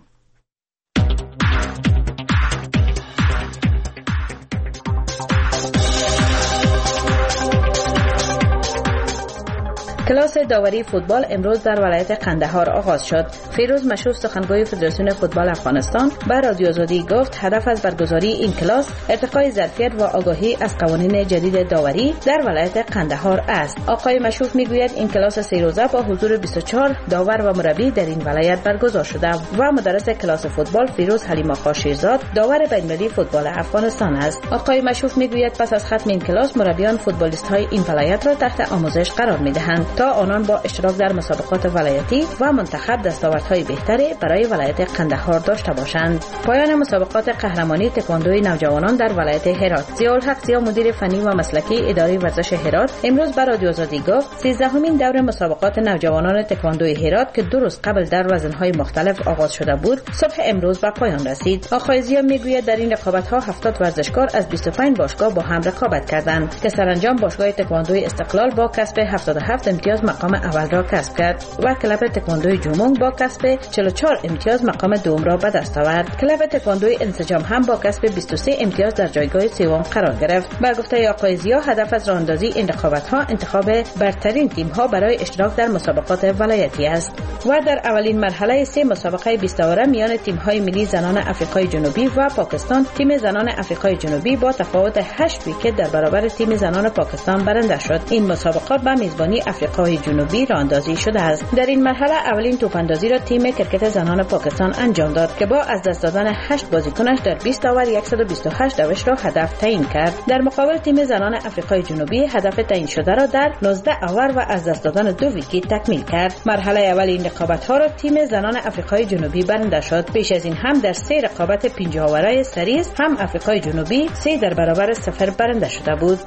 Speaker 3: کلاس داوری فوتبال امروز در ولایت قندهار آغاز شد. فیروز مشهور سخنگوی فدراسیون فوتبال افغانستان به رادیو آزادی گفت هدف از برگزاری این کلاس ارتقای ظرفیت و آگاهی از قوانین جدید داوری در ولایت قندهار است. آقای مشهور میگوید این کلاس 3 روزه با حضور 24 داور و مربی در این ولایت برگزار شده و مدرس کلاس فوتبال فیروز حلیم آقا شیرزاد داور بین‌المللی فوتبال افغانستان است. آقای مشهور میگوید پس از ختم این کلاس مربیان فوتبالیست‌های این ولایت را تحت آموزش قرار می‌دهند تا آنان با اشتراک در مسابقات ولایتی و منتخب دستاوردهای بهتری برای ولایت قندهار داشته باشند. پایان مسابقات قهرمانی تکواندوی نوجوانان در ولایت هرات. ضیاءالحق ضیا مدیر فنی و مسلکی اداره ورزش هرات امروز به رادیو آزادی گفت 13مین دور مسابقات نوجوانان تکواندوی هرات که 2 روز قبل در وزنهای مختلف آغاز شده بود صبح امروز به پایان رسید. آقای ضیا میگوید در این رقابت‌ها 70 ورزشکار از 25 باشگاه با هم رقابت کردند که سرانجام باشگاه تکواندوی استقلال با کسب 77 امتیاز مقام اول را کسب کرد و کلب تکواندوی جومونگ با کسب 44 امتیاز مقام دوم را به دست آورد. کلب تکواندوی انسجام هم با کسب 23 امتیاز در جایگاه سوم قرار گرفت. به گفته آقای ضیا هدف از راهاندازی این رقابت‌ها انتخاب برترین تیم‌ها برای اشتراک در مسابقات ولایتی است و در اولین مرحله 3 مسابقه 20 اوره میان تیم‌های ملی زنان آفریقای جنوبی و پاکستان تیم زنان آفریقای جنوبی با تفاوت 8 ویکت در برابر تیم زنان پاکستان برنده شد. این مسابقات به میزبانی آفریقای جنوبی راهاندازی شده است. در این مرحله اولین توپاندازی را تیم کرکت زنان پاکستان انجام داد که با از دست دادن 8 بازیکنش در 20 اوور 128 دوش را هدف تعیین کرد. در مقابل تیم زنان آفریقای جنوبی هدف تعیین شده را در 19 اوور و از دست دادن 2 ویکت تکمیل کرد. مرحله اول این رقابت‌ها را تیم زنان آفریقای جنوبی برنده شد. پیش از این هم در 3 رقابت 50 اوره سریز هم آفریقای جنوبی 3 در برابر 0 برنده شده بود.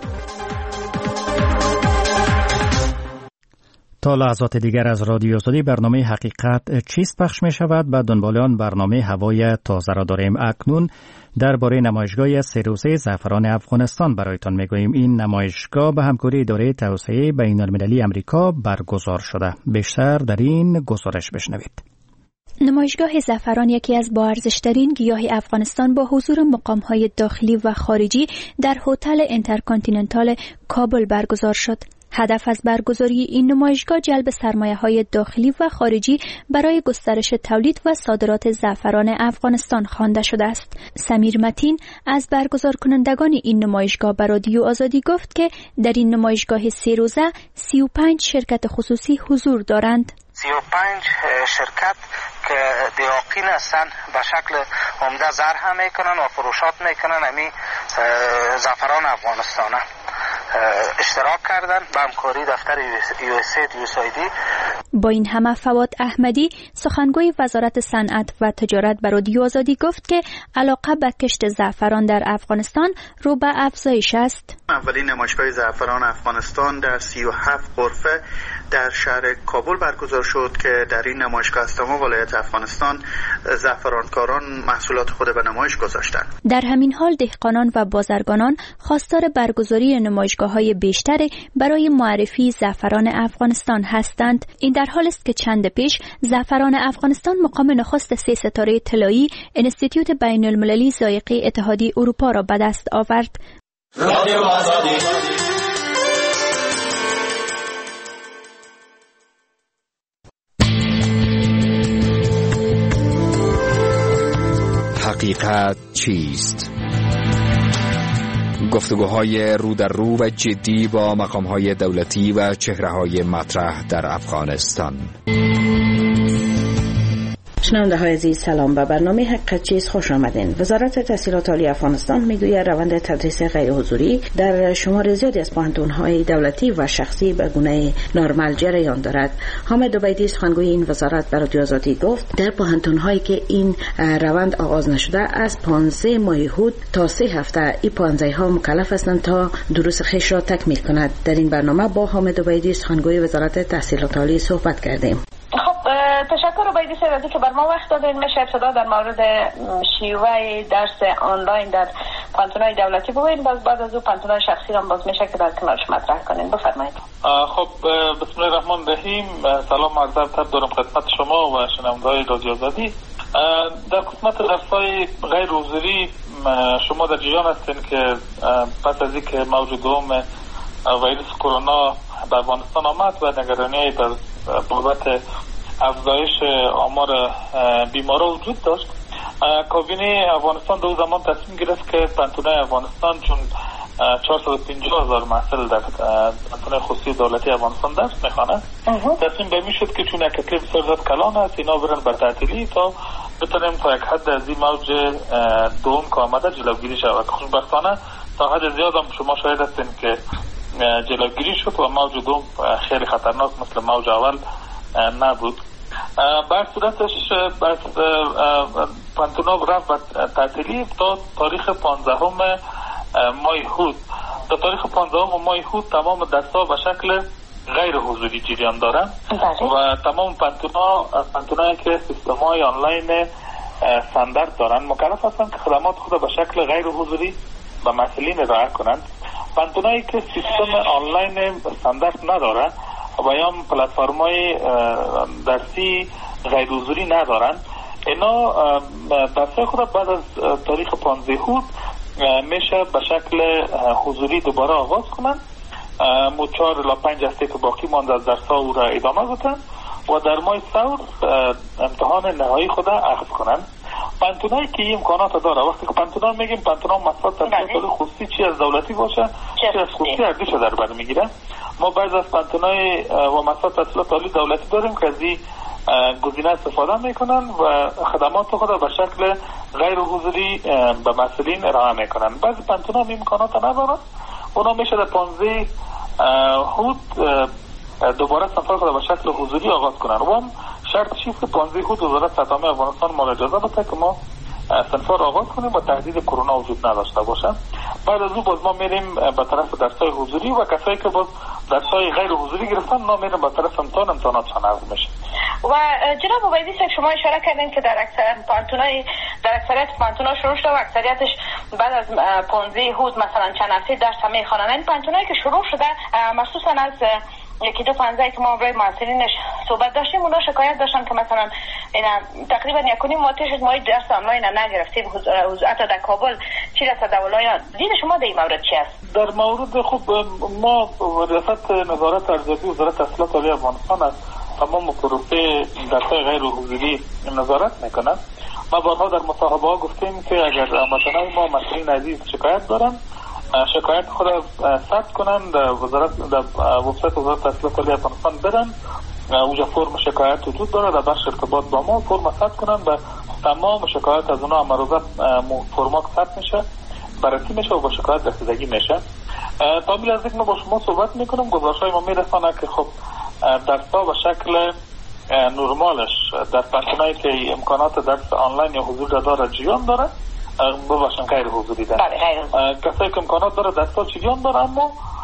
Speaker 1: تا لحظات دیگر از رادیو آزادی برنامه حقیقت چیست پخش می شود. بعد دنبال آن برنامه هوای تازه را داریم. اکنون درباره نمایشگاه 3 روزه زعفران افغانستان برایتان می گوییم. این نمایشگاه به همکاری اداره توسعه بین المللی امریکا برگزار شده. بیشتر در این گزارش بشنوید.
Speaker 4: نمایشگاه زعفران یکی از با ارزش‌ترین گیاه افغانستان با حضور مقام‌های داخلی و خارجی در هتل اینترکانتیننتال کابل برگزار شد. هدف از برگزاری این نمایشگاه جلب سرمایه‌های داخلی و خارجی برای گسترش تولید و صادرات زعفران افغانستان خوانده شده است. سمیر متین از برگزار کنندگان این نمایشگاه به رادیو آزادی گفت که در این نمایشگاه 3 روزه 35 شرکت خصوصی حضور دارند.
Speaker 5: 35 شرکت که دیاقین هستن به شکل عمده زرع میکنن و فروشات میکنن امی زعفران افغانستانه اشتراک کردن به همکاری دفتر USAID.
Speaker 4: با این همه فواد احمدی سخنگوی وزارت صنعت و تجارت به رادیو آزادی گفت که علاقه به کشت زعفران در افغانستان رو به افزایش است.
Speaker 6: اولین نمایشگاه زعفران افغانستان در 37 غرفه در شهر کابل برگزار شد که در این نمایشگاه از تمام ولایت افغانستان زعفرانکاران محصولات خود به نمایش گذاشتند.
Speaker 4: در همین حال دهقانان و بازرگانان خواستار برگزاری نمایشگاه‌های بیشتر برای معرفی زعفران افغانستان هستند. این در حال است که چند پیش زعفران افغانستان مقام نخست 3 ستاره طلایی انستیتوت بین المللی ذائقه اتحادیه اروپا را به دست آورد. رادیو آزادی.
Speaker 7: حقیقت چیست؟ گفتگوهای رو در رو و جدی با مقام‌های دولتی و چهره‌های مطرح در افغانستان.
Speaker 3: شنونده های عزیز سلام، به برنامه حقیقت چیست خوش آمدین. وزارت تحصیلات عالی افغانستان میگوید روند تدریس غیر حضوری در شمار زیادی از پوهنتون‌های دولتی و شخصی به گونه نرمال جریان دارد. حامد عبیدی سخنگوی این وزارت به رادیو آزادی گفت در پوهنتون‌هایی که این روند آغاز نشده از 15 ماه حدود تا 3 هفته این پوهنځی‌ها مکلف هستند تا دروس خویش را تکمیل کند. در این برنامه با حامد عبیدی سخنگوی وزارت تحصیلات عالی صحبت کردیم.
Speaker 9: تشکر عبیدی صاحب که بر ما وقت دادین. میشه ابتدا در مورد شیوه درس آنلاین در پانتونای دولتی بگویید، بعد از او پانتونای شخصی را باز میشه که در کنارش مطرح کنین. بفرمایید.
Speaker 11: خب بسم الله الرحمن الرحیم. سلام عرض ادب دارم خدمت شما و شنونده‌های رادیو آزادی. در قسمت درس‌های غیر حضوری شما در جریان هستین که پس از اینکه موج دوم ویروس کرونا در افغانستان آمد و نگرانی در بابت افزایش آمار بیمارا وجود داشت، کابینه افغانستان در زمان تصمیم گرفت که پانتونای افغانستان چون 450,000 محصل در پانتونای خصوصی دولتی افغانستان درس میخوانند، تصمیم به می شد که چون یک کتله بسیار زیاد کلان است اینا برن به تعطیلی تا بتونیم تا یک حد از این موج دوم که آمده جلوگیری شود. خوشبختانه تا حد زیاد هم شما شاهد هستین که جلوگیری شد و موج دوم خیلی خطرناک مثل موج اول نبود. بر صورتش پانتونا رفت به تعطیلی تا تاریخ 15 ماه حدود. تا تاریخ 15 ماه حدود تمام درس‌ها به شکل غیر حضوری جریان دارند و تمام پانتونایی که سیستم‌های آنلاین استاندارد دارند مکلف هستند که خدمات خود به شکل غیر حضوری به مسئولین ارائه کنند. پانتونایی که سیستم آنلاین استاندارد ندارند و یا پلتفرم‌های درسی غیر حضوری ندارند، اینا درس‌های خود بعد از تاریخ 15 حدود میشه به شکل حضوری دوباره آغاز کنند. 4 الی 5 هفته که باقی مانده از درس‌ها او را ادامه بدن و در ماه ثور امتحان نهایی خود اخذ کنند. پانتونایی که این امکانات داره، وقتی که پانتونا میگیم پانتونا مسئله تحصیل خصوصی چی از دولتی باشه چی از خصوصی ارزش در بر میگیره. ما بعض از پانتونای و مسئله تحصیلات عالی دولتی داریم که از این گزینه استفاده میکنن و خدمات خود به شکل غیر حضوری به مسئولین ارائه میکنن. بعضی پانتونا این امکانات ندارن، اونا میشه در 15 حدود دوباره سفر خود به شکل حضوری آغاز کنن. و هم شرط چیست که 15 حدود وزارت تعلیم افغانستان ما اجازه بده که ما سفر آغاز کنیم و تهدید کرونا وجود نداشته باشه. بعد از او باز ما میریم به طرف درس‌های حضوری و کسایی که باز درس‌های غیر حضوری گرفتن ما میریم به طرف امتحاناتشان عرض میشه.
Speaker 9: و جناب عبیدی صاحب شما اشاره کردین که در اکثریت پانتونا شروع شده و اکثریتش بعد از 15 حدود مثلا چند هفته درس میخوانن. این پانتونایی که شروع شده مخصوصا از یکی دو پانزایی که ما برای محصلینش صحبت داشتیم اونا شکایت داشتن که مثلا تقریبا 1.5 ماه شد ما درس آنلاین نگرفتیم حتی در کابل چی رسد اولایان. دید شما در این مورد چی است؟
Speaker 11: در مورد خوب ما ریاست نظارت ارزیابی وزارت تحصیلات عالی افغانستان است تمام پروسه درس‌های غیر حضوری نظارت میکنند. ما بارها در مصاحبه ها گفتیم که اگر هموطنان ما مسئولین عزیز شکایت دارن شکایت خود ثبت کنن در وبسایت وزارت تحصیلات عالی افغانستان برن، اونجا فرم شکایت وجود داره، در بخش ارتباط با ما فرم ثبت کنن و تمام شکایت از اونها امروزه فرماک ثبت میشه بررسی میشه و با شکایت رسیدگی میشه. تا بیل از ما با شما صحبت میکنم گزارش‌های ما میرسانه که خب درس‌ها به شکل نرمالش در پانتونایی که امکانات درس آنلاین یا حضور داره جریان داره بباشن غیر حضوری داره. کسایی که امکانات داره درس‌ها جریان داره اما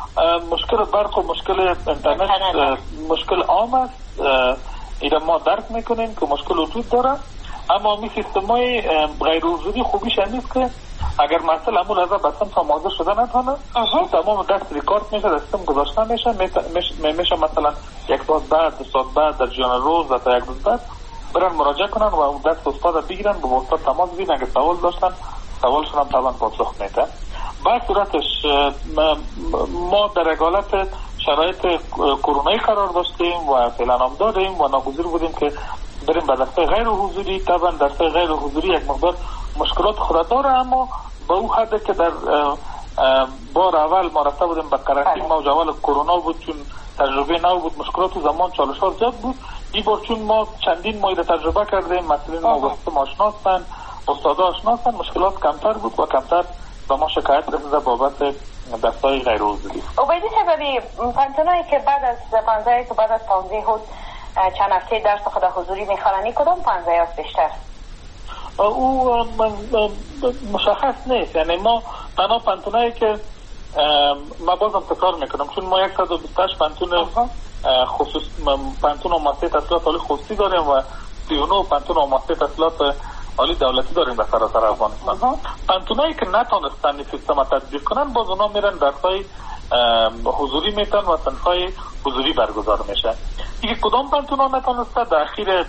Speaker 11: مشکل برق و مشکل اینترنت مشکل عام است. اینا ما درک میکنیم که مشکل وجود داره، اما می سیستمای غیر حضوری خوبیش این نیست که اگر مثلا امول از بسن آماده شده نتونه تمام دست ریکارد میشه، در سیستم گذاشته میشه مثلا یک ساعت بعد 2 ساعت بعد در جریان روز تا یک روز بعد برن مراجعه کنن و اون دست استاد بگیرن، با استاد تماس بگیرن، اگه سوال داشتن سوالشون هم طبعا پاسخ میده. بعد صورتش ما در حالت شرایط کرونایی قرار داشتیم و فعلا هم داریم و ناگزیر بودیم که بریم به دسته غیر حضوری. طبعا دسته غیر حضوری یک مقدار مشکلات خود داره، اما به اون حد که در بار اول ما رفته بودیم به قرنطینه، موج اول کرونا بود، چون تجربه نو بود، مشکلات و زمان چالش ها زیاد بود. این بار چون ما چندین ماه تجربه کردیم، مسئولین ما با سیستم آشناستن، استادا آشناستن، مشکلات کمتر بود و کمتر به ما شکایت رسیده بابت دستای غیر حضوری.
Speaker 9: اوبیدی سببی پانتونایی که بعد از 15 هود چند هفته درس خود حضوری میخوانن، کدام 15 هست بیشتر؟
Speaker 11: او مشخص نیست، یعنی ما تنها پانتونایی که ما بازم تکرار میکنم، چون ما 128 پانتون خصوص پانتون و مؤسسه تحصیلات عالی خصوصی داریم و 39 پانتون و مؤسسه تحصیلات عالی دولتی داریم در سراسر افغانستان. پانتونایی که نتونستن این سیستم تطبیق کنن، باز اونا میرن درسای حضوری میتن و صنفای حضوری برگزار میشه. دیگه کدام پانتونا نتونسته در اخیر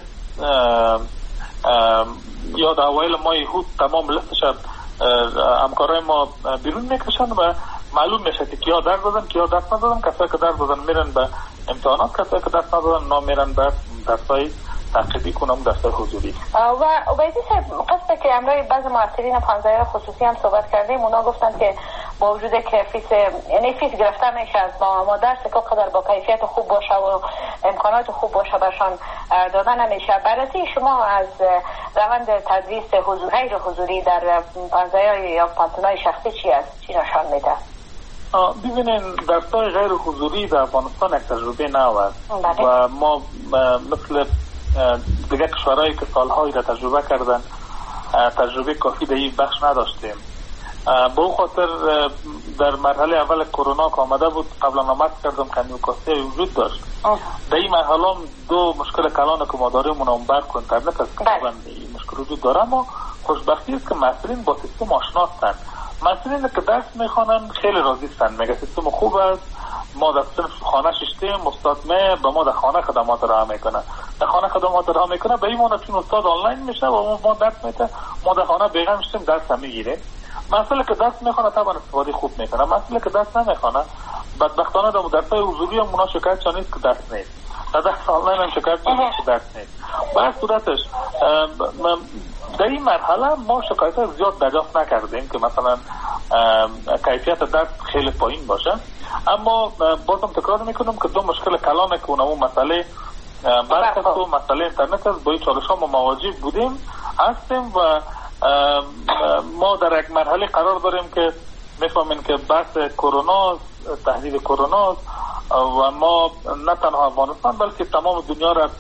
Speaker 11: یا در اوایل ماه هود تمام لستش همکارای ما بیرون میکشن و معلوم میشه که کیا درس دادن کیا درس ندادن. کسایی که درس دادن میرن به امتحانات، کسایی که درس ندادن نا میرن به درسای تحقیقی کنم درسای حضوری.
Speaker 9: و اوبیدی صاحب قصد که امروز بعض معسرین پانزای خصوصی هم صحبت کردیم، اونا گفتن که با وجود که فیس گرفته میشه از ما درس که قدر با کیفیت خوب باشه و امکانات خوب باشه برشان داده نمیشه. بررسی شما از روند تدریس غیر حضوری در پانزای یا پانتونای شخصی چی است؟ چی نشان میده؟
Speaker 11: ببینین درسای غیر حضوری در افغانستان یک تجربه نو است و ما مثل دیگه کشورهایی که سالهایی را تجربه کردن تجربه کافی در این بخش نداشتیم. به اون خاطر در مرحله اول کرونا که آمده بود قبلا نامت کردم کمیوکاسی وجود داشت. در این مرحله هم دو مشکل کلان که ما داریم اونم برق و اینترنت است که این مشکل وجود داره، اما خوشبختی است که مسئولین با سیستم آشناستن. مسئولین که درس میخوانن خیلی راضی هستند، میگه سیستم خوب است، ما در خانه ششتیم، استاد به ما در خانه خدمات را میکنه، در خانه خدمات را میکنه به این معنی چون استاد آنلاین میشه و ما درس میده، ما در خانه بیغم شدیم درس هم میگیریم. مسئله که درس میخوانه طبعا استفاده خوب میکنه، مسئله که درس نمیخوانه بدبختانه در درسای حضوری هم اونا شکایت چون نیست که درس نیست، در درس آنلاین هم شکایت چون نیست که درس نیست. بعد صورتش در این مرحله ما شکایت زیاد دریافت نکردیم که مثلا کیفیت درس خیلی پایین باشه، اما بازم تکرار میکنم که دو مشکل کلانه که اون مسئله برق و مسئله اینترنت است. با این چالش ها ما مواجه بودیم هستیم و ما در یک مرحله قرار داریم که میفهمیم که بحث کرونا، تهدید کرونا و ما نه تنها افغانستان بلکه تمام دنیا را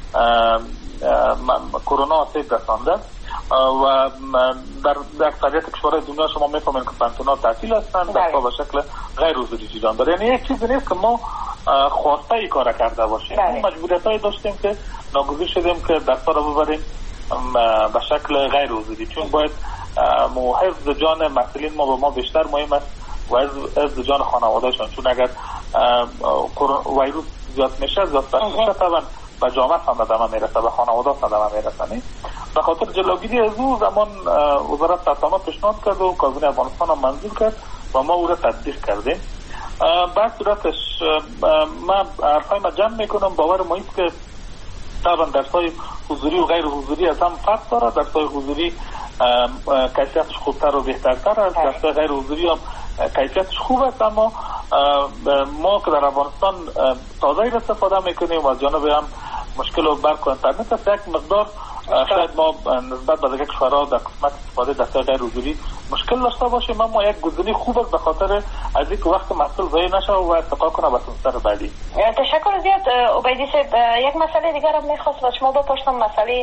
Speaker 11: کرونا آسیب رسانده و در اکثریت کشورهای دنیا شما میفهمین که پانتونا تعطیل هستند، درس‌ها به شکل غیر حضوری جریان داره. یعنی یک چیزی نیست که ما خواسته ای کار کرده باشیم، ما مجبوریتایی داشتیم که ناگزیر شدیم که درس‌ها رو ببریم به شکل غیر حضوری، چون باید حفظ جان مسئولین ما به ما بیشتر مهم است و حفظ جان خانواده‌شان، چون اگر ویروس زیاد میشه طبعا به جامعه صدمه میرسه، به خانواده صدمه میرسه. به خاطر جلوگیری از او زمان وزارت صحت پیشنهاد کرد و کابینه افغانستان هم منظور کرد و ما او را تطبیق کردیم. بعد صورتش من حرفای ما جمع میکنم، باور ما است که طبعا درسای حضوری و غیر حضوری از هم فرق داره. درسای حضوری کیفیتش خوبتر و بهترتر است، درسای غیر حضوری هم کیفیتش خوب است، اما ما که در افغانستان تازه را استفاده میکنیم و از جانب هم مشکل و برق و اینترنت است، یک مقدار شاید ما نسبت به دیگر کشورها در قسمت استفاده درسای غیر حضوری مشکل داشته باشیم، اما یک گزینه خوب است به خاطر از اینکه وقت محصول ضایع نشه و ارتقا کنه به سمستر بعدی.
Speaker 9: تشکر زیاد اوبیدی صاحب. یک مسئله دیگر هم میخواست از شما بپرسم، مسئله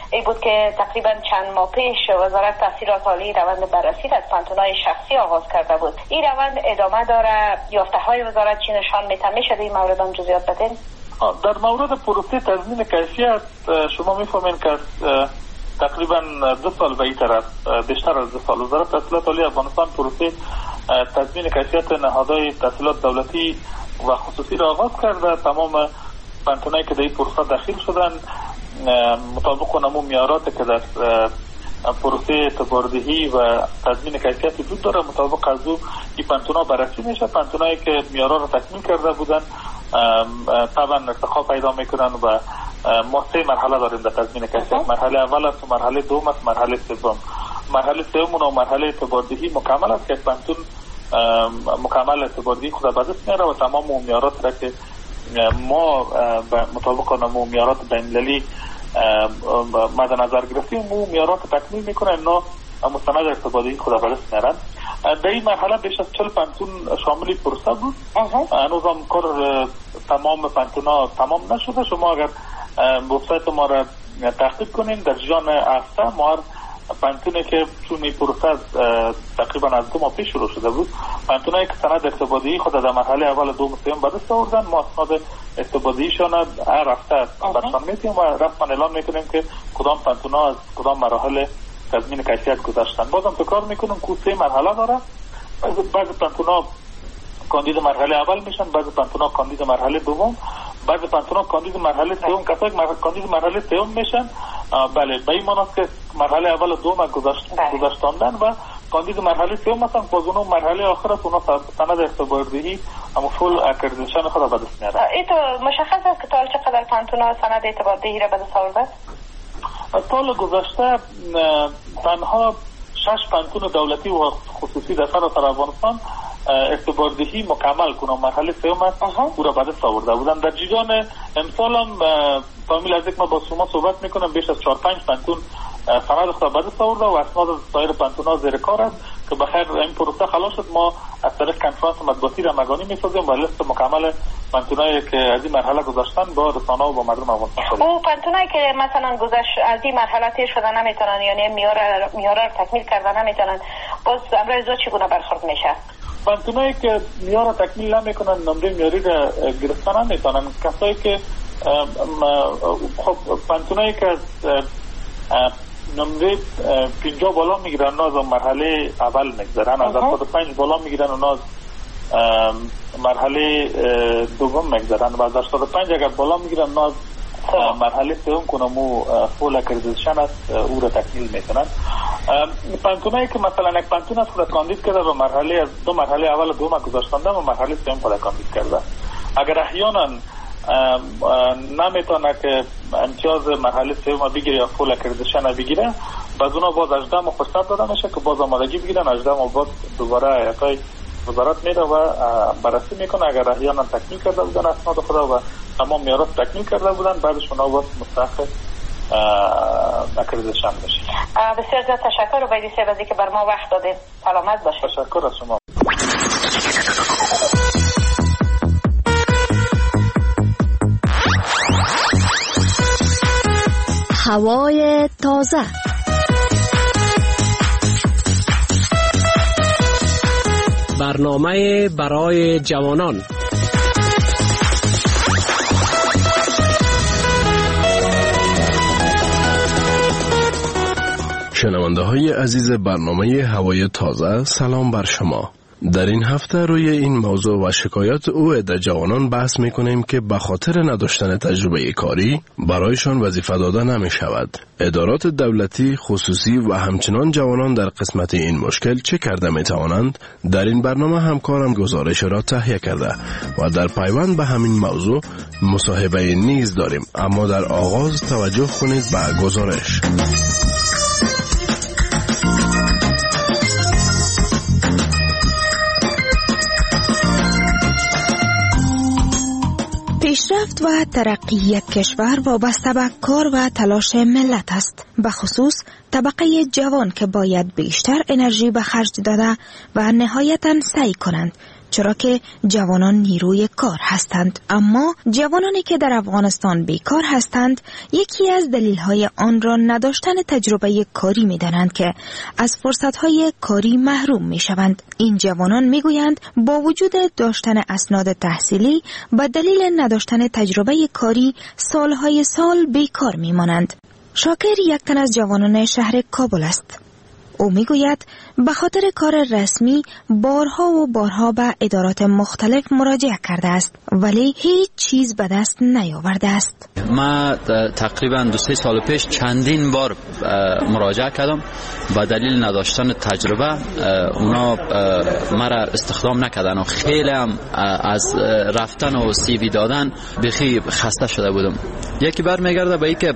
Speaker 9: این بود که تقریبا چند ماه پیش وزارت تحصیلات عالی روند بررسی از پانتونای شخصی آغاز کرده بود. این روند ادامه داره؟ یافته‌های وزارت چی نشان میده؟ میشه این مورد هم جزئیات بدین؟
Speaker 11: در مورد پروسه تضمین کیفیت شما میفهمین که تقریبا 2 سال به این طرف، بیشتر از 2 سال، وزارت تحصیلات عالی افغانستان پروسه تضمین کیفیت نهادهای تحصیلات دولتی و خصوصی را آغاز کرده. تمام پانتونایی که در این پروسه داخل شدن مطابق نمو میاراتی که در پروسه اعتباردهی و تضمین کیفیت وجود داره، مطابق از او این پانتونا بررسی میشه. پانتونایی که میارا را تکمیل کرده بودن طبعا ارتقا پیدا میکنن و ما 3 مرحله داریم در تضمین کیفیت. مرحله اول است و مرحله دوم است، مرحله سوم. مرحله سوم و مرحله اعتباردهی مکمل است که پانتون مکمل اعتباردهی خود به دست میاره و تمام میارات را که ما مطابق نمو میارات بین‌المللی مد نظر گرفتیم و میارات تکمیل میکنه، اینا مستند اعتباردهی خود به دست میارن. در این مرحله بیش از 40 پانتون شامل پروسه بود. هنوز هم کار تمام پانتونا تمام نشده. شما اگر وبسایت ما را تعقیب کنین در جان هفته ما پانتونی که چون این پروسه تقریبا از 2 ماه پیش شروع شده بود، پانتونایی که سند اعتباردهی خود در مرحله اول دوم سوم به دست آوردن، ما اسناد اعتباردهیشان هر هفته برشان میتیم و رسما اعلام میکنیم که کدام پانتونا از کدام مراحل تضمین کیفیت گذاشتن. بازم تکرار میکنم که 3 مرحله داره. بعضی پانتونا کاندید مرحله اول میشن، بعضی پانتونا کاندید مرحله دوم، بعضی پانتونا کاندید مرحله سوم. کسایی که کاندید مرحله سوم میشن بله به این معنی که مرحله اول و دوم گذاشتاندن و کاندید مرحله سوم مثلا باز اون مرحله آخر است، اونا سند اعتباردهی اما فول اکردیشن خود به دست میاره. این
Speaker 9: تو مشخص است که تا چقدر پانتونا سند اعتباردهی را به دست آورده؟
Speaker 11: سال گذشته تنها 6 پانتون دولتی و خصوصی در سراسر افغانستان اعتباردهی مکمل کنم مرحله سوم است او را به دست آورده بودن. در جریان امسال هم کامل از یک ما با شما صحبت میکنم بیش از 4-5 پانتون سند خود به دست آورده و اسناد سایر پانتونا زیر کار است که بخیر این پروسه خلاص شد. ما از طریق کنفرانس مطبوعاتی را مگانی میسازیم و لیست مکمل پانتونایی که از این مرحله گذاشتن با رسانه و با مردم افغانستان شده.
Speaker 9: او پانتونایی که مثلا گذشت از این مرحله تیر شدن نمیتونن، یعنی میاره را تکمیل کردن نمیتونن، باز امر از چگونه برخورد میشه؟
Speaker 11: پانتونایی که میاره را تکمیل نمیکنن نمره میاری را گرفتن نمیتونن. کسایی که خب پانتونایی که نمره 50 بالا میگیرن اونا از مرحله اول میگذرن، از 75 بالا میگیرن اونا از مرحله دوم میگذرن و از 85 اگر بالا میگیرن اونا از مرحله سوم کنم و فول اکردیشن است او را تکمیل میکنن. پانتونایی که مثلا یک پانتون است خود کاندید کرده و مرحله از 2 مرحله اول دوم گذاشتنده و مرحله سوم خود کاندید کرده، اگر احیانا نمیتونه که امتیاز مرحله سوم بگیره یا فول اکردیشن بگیره، باز اونا باز 18 ماه فرصت داده میشه که باز آمادگی بگیرن. 18 ماه باز دوباره هیئت وزارت میره و بررسی میکنه. اگر احیانا تکمیل کرده بودن اسناد خود و تمام میارات تکمیل کرده بودن، بعدش اونا باز مستحق اکردیشن میشه.
Speaker 9: بسیار زیاد تشکر عبیدی صاحب از اینکه بر ما وقت دادید. سلامت باشید.
Speaker 11: تشکر از شما.
Speaker 4: هوای تازه.
Speaker 8: برنامه برای جوانان.
Speaker 10: شنونده های عزیز برنامه هوای تازه، سلام بر شما. در این هفته روی این موضوع و شکایات او عده جوانان بحث می کنیم که به خاطر نداشتن تجربه کاری برایشان وظیفه داده نمی شود. ادارات دولتی، خصوصی و همچنان جوانان در قسمت این مشکل چه کرده می توانند؟ در این برنامه همکارم گزارش را تهیه کرده و در پیوند به همین موضوع مصاحبه نیز داریم، اما در آغاز توجه کنید به گزارش.
Speaker 13: پیشرفت و ترقی یک کشور وابسته به کار و تلاش ملت است، به خصوص طبقه جوان که باید بیشتر انرژی به خرج داده و نهایتاً سعی کنند چرا که جوانان نیروی کار هستند. اما جوانانی که در افغانستان بیکار هستند یکی از دلیل‌های آن را نداشتن تجربه کاری می‌دانند که از فرصت‌های کاری محروم می‌شوند. این جوانان می‌گویند با وجود داشتن اسناد تحصیلی به دلیل نداشتن تجربه کاری سالهای سال بیکار می‌مانند. شاکر یک تن از جوانان شهر کابل است. او میگوید به خاطر کار رسمی بارها و بارها به ادارات مختلف مراجعه کرده است ولی هیچ چیز به دست نیاورده است.
Speaker 12: ما تقریبا 2-3 سال پیش چندین بار مراجعه کردم. به دلیل نداشتن تجربه اونا مرا استخدام نکردن و خیلی هم از رفتن و سی وی دادن بخی خسته شده بودم. یکی برمیگرده به اینکه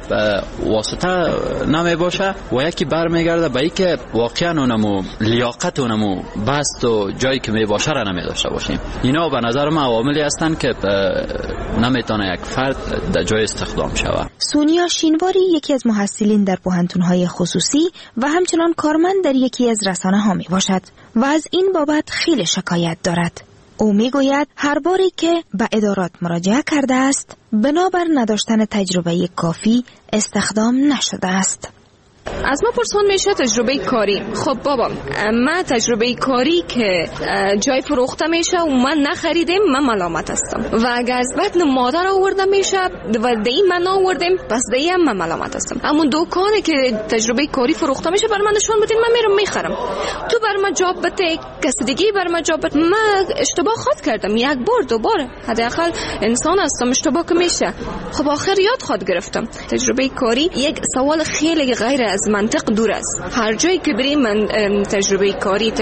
Speaker 12: واسطه نمی باشه و یکی برمیگرده به اینکه واقعا اونمو لیاقت اونمو بست و جایی که می باشه را نمی داشته باشیم. اینا به نظر من عواملی هستند که نمیتونه یک فرد در جای استخدام شود.
Speaker 13: سونیا شینواری یکی از محصلین در پوهنتون‌های خصوصی و همچنان کارمند در یکی از رسانه‌ها می باشد و از این بابت خیلی شکایت دارد. او میگوید هر باری که به ادارات مراجعه کرده است بنابر نداشتن تجربه کافی استخدام نشده است.
Speaker 14: از ما پرسان میشه تجربه کاری. خب بابا من تجربه کاری که جای فروخته میشه و من نخریدم من ملامت هستم و اگر از بطن مادر آورده میشه و دی من آوردم پس دی هم من ملامت هستم. اما دکانی که تجربه کاری فروخته میشه بر من نشون بدین من میرم میخرم. تو بر من جاب بده کسی دیگه بر من جاب بده. من اشتباه خود کردم یک بار دو بار حداقل انسان هستم اشتباه که میشه. خب آخر یاد خود گرفتم. تجربه کاری یک سوال خیلی غیر از منطق دور است. هر جایی که بریم من تجربه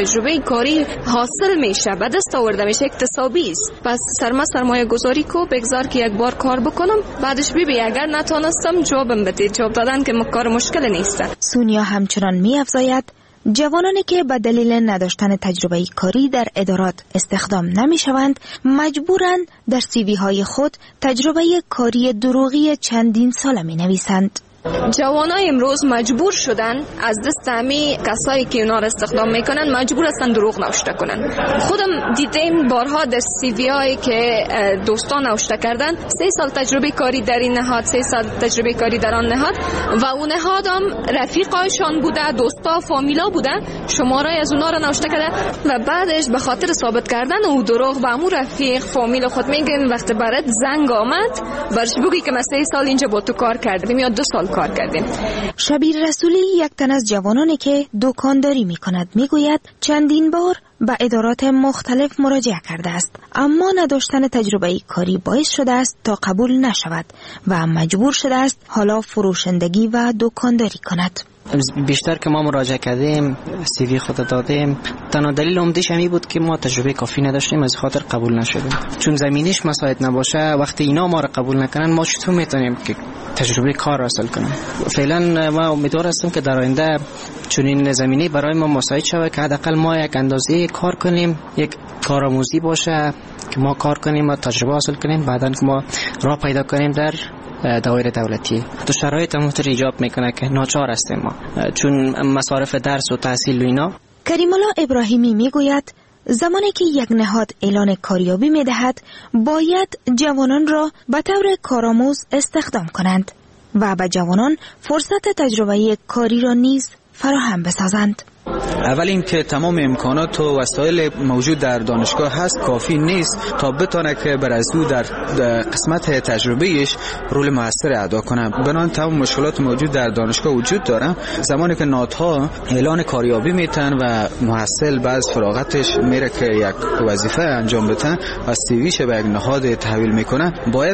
Speaker 14: کاری حاصل میشه به دست آورده میشه اکتسابی است. پس سرمایه گذاری کو بگذار که یک بار کار بکنم بعدش ببین اگر نتونستم جوابم بده. جواب دادن که کار مشکل نیست.
Speaker 13: سونیا همچنان می‌افزاید جوانانی که به دلیل نداشتن تجربه کاری در ادارات استخدام نمی‌شوند مجبورند در CV های خود تجربه کاری دروغی چندین ساله می‌نویسند.
Speaker 14: جوانای امروز مجبور شدن از دست همه کسایی که اونا را استخدام میکنن مجبور هستن دروغ نوشته کنن. خودم دیدم بارها در سی وی هایی که دوستان نوشته کردن 3 سال تجربه کاری در این نهاد 3 سال تجربه کاری در آن نهاد و اون نهاد هم رفیقایشان بوده دوستا فامیلا بوده شماره از اونا را نوشته کرده و بعدش به خاطر ثابت کردن او دروغ به امور رفیق فامیل خود میگن وقتی برات زنگ آمد برش بگی که من 3 سال اینجا با تو کار کردم یا 2 سال کار کردیم.
Speaker 13: شبیر رسولی یک تن از جوانانی که دکانداری می کند می گوید چندین بار به ادارات مختلف مراجعه کرده است اما نداشتن تجربه کاری باعث شده است تا قبول نشود و مجبور شده است حالا فروشندگی و دکانداری کند.
Speaker 15: بیشتر که ما مراجعه کردیم سی وی خود دادیم تنها دلیل عمده‌اش همین بود که ما تجربه کافی نداشتیم از خاطر قبول نشدیم. چون زمینش مساعد نباشه وقتی اینا ما را قبول نکنن ما چطور میتونیم که تجربه کار حاصل کنیم. فعلا ما امیدوار هستیم که در آینده چنین زمینه برای ما مساعد شود که حداقل ما یک اندازه کار کنیم یک کارآموزی باشه که ما کار کنیم و تجربه حاصل کنیم بعداً که ما راه پیدا کنیم در دایره دولتی. تو شرایط همونطور ایجاب میکنه که ناچار هستیم ما چون مصارف درس و تحصیل و اینا.
Speaker 13: کریم الله ابراهیمی میگوید زمانی که یک نهاد اعلان کاریابی میدهد باید جوانان را به طور کارآموز استخدام کنند و به جوانان فرصت تجربه کاری را نیز فراهم بسازند.
Speaker 16: اول این که تمام امکانات و وسایل موجود در دانشگاه هست کافی نیست تا بتونه که بر از او در قسمت تجربهش رول موثر ادا کنه. بنابراین تمام مشکلات موجود در دانشگاه وجود داره. زمانی که نهادها اعلان کاریابی میتن و محصل بعد فراغتش میره که یک وظیفه انجام بده و سیویش به یک نهاد تحویل میکنه باید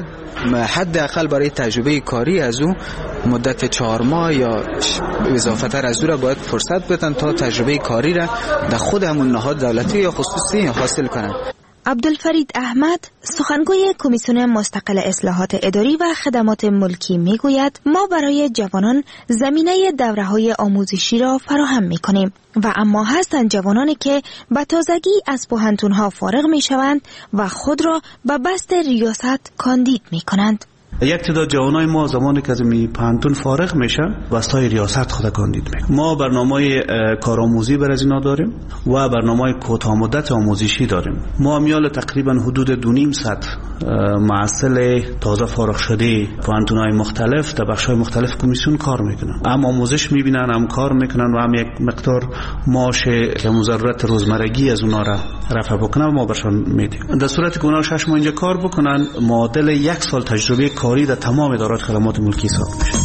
Speaker 16: حداقل برای تجربه کاری از او مدت 4 ماه یا اضافه تر از او را باید فرصت بدن تا تجربه کاری را در خود همون نهاد دولتی یا خصوصی حاصل کنند.
Speaker 13: عبدالفرید احمد سخنگوی کمیسیون مستقل اصلاحات اداری و خدمات ملکی میگوید ما برای جوانان زمینه دوره‌های آموزشی را فراهم می‌کنیم و اما هستند جوانانی که به تازگی از پوهنتون‌ها فارغ می‌شوند و خود را به بست ریاست کاندید می‌کنند.
Speaker 17: یک تعداد جوانای ما زمانی که از می پانتون فارغ میشن واسطای ریاست خود کاندید میکنن. ما برنامه کارآموزی بر از اینا داریم و برنامه کوتاه مدت آموزشی داریم. ما میال تقریبا حدود 2.5 معسل تازه فارغ شده پانتونای مختلف در بخش‌های مختلف کمیسیون کار میکنن. هم آموزش میبینن، هم کار میکنن و هم یک مقدار معاش که ضرورت روزمرگی از اونها را رفع بکنن و ما برشان میدیم. در صورتی که اونها 6 ماه اینجا کار بکنن معادل 1 سال تجربه کاری در تمام ادارات خدمات ملکی حساب میشه.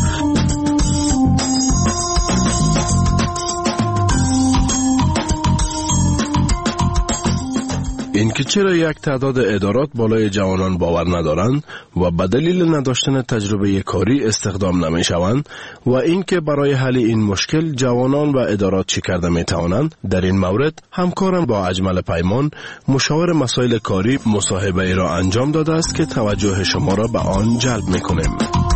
Speaker 10: اینکه چرا یک تعداد ادارات بالای جوانان باور ندارند و به دلیل نداشتن تجربه کاری استخدام نمیشوند و اینکه برای حل این مشکل جوانان و ادارات چه کرده میتوانند، در این مورد همکارم با اجمل پیمان مشاور مسائل کاری مصاحبه ای را انجام داده است که توجه شما را به آن جلب میکنیم.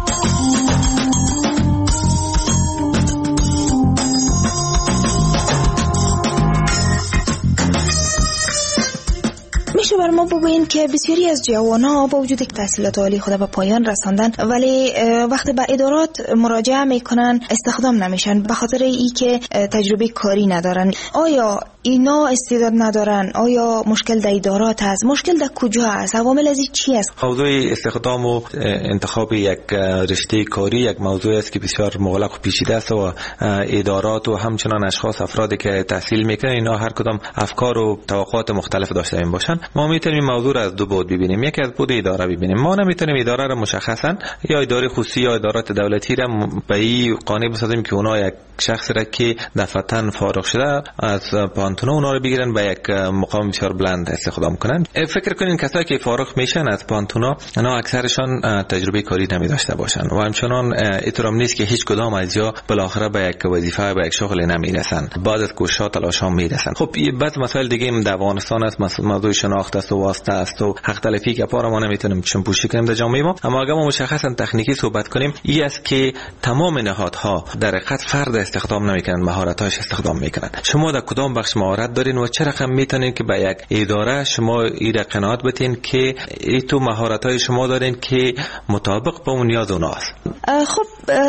Speaker 13: میشه بر ما بگوین که بسیاری از جوانان با وجود تحصیلات عالی خود به پایان رساندن ولی وقتی به ادارات مراجعه میکنن استخدام نمیشن به خاطر ای که تجربه کاری ندارن. آیا اینا استعداد ندارن؟ آیا مشکل در ادارات هست؟ مشکل در کجا هست؟ عوامل از این چی است؟
Speaker 18: موضوع استخدام و انتخاب یک رشته کاری یک موضوع است که بسیار مغلق و پیچیده است و ادارات و همچنان اشخاص افرادی که تحصیل میکنن اینا هر کدام افکار و توقعات مختلف داشته باشن. ما میتونیم موضوع را از دو بعد ببینیم. یکی از بعد اداره ببینیم. ما نمیتونیم اداره را مشخصا یا اداره خصوصی یا ادارات دولتی را به این قانع بسازیم که اونا یک شخص را که دفعتاً فارغ شده از پانتون اونا رو بگیرن به یک مقام بسیار بلند استخدام کنن. فکر کنین کسایی که فارغ میشن از پانتونا اونا اکثرشان تجربه کاری نمی داشته باشن و همچنان احترام نیست که هیچ کدام از یا بالاخره به یک وظیفه به یک شغل نمیرسن، بعد از کوشش تلاشام میرسن. خب بعض مسائل دیگه هم در افغانستان است، موضوع شناخت است و واسطه است و حق تلفی که پارا ما نمیتونیم چون پوشی کنیم در جامعه ما. اما اگه ما مشخصا تکنیکی صحبت کنیم این است که تمام نهادها در حقیقت فرد استخدام نمیکنن، مهارتاش استخدام میکنن. شما در کدام بخش مهارت دارین و چه رقم میتونین که به یک اداره شما این قناعت بتین که ای تو مهارت‌های شما دارین که مطابق با اون نیاز اوناست.
Speaker 13: خب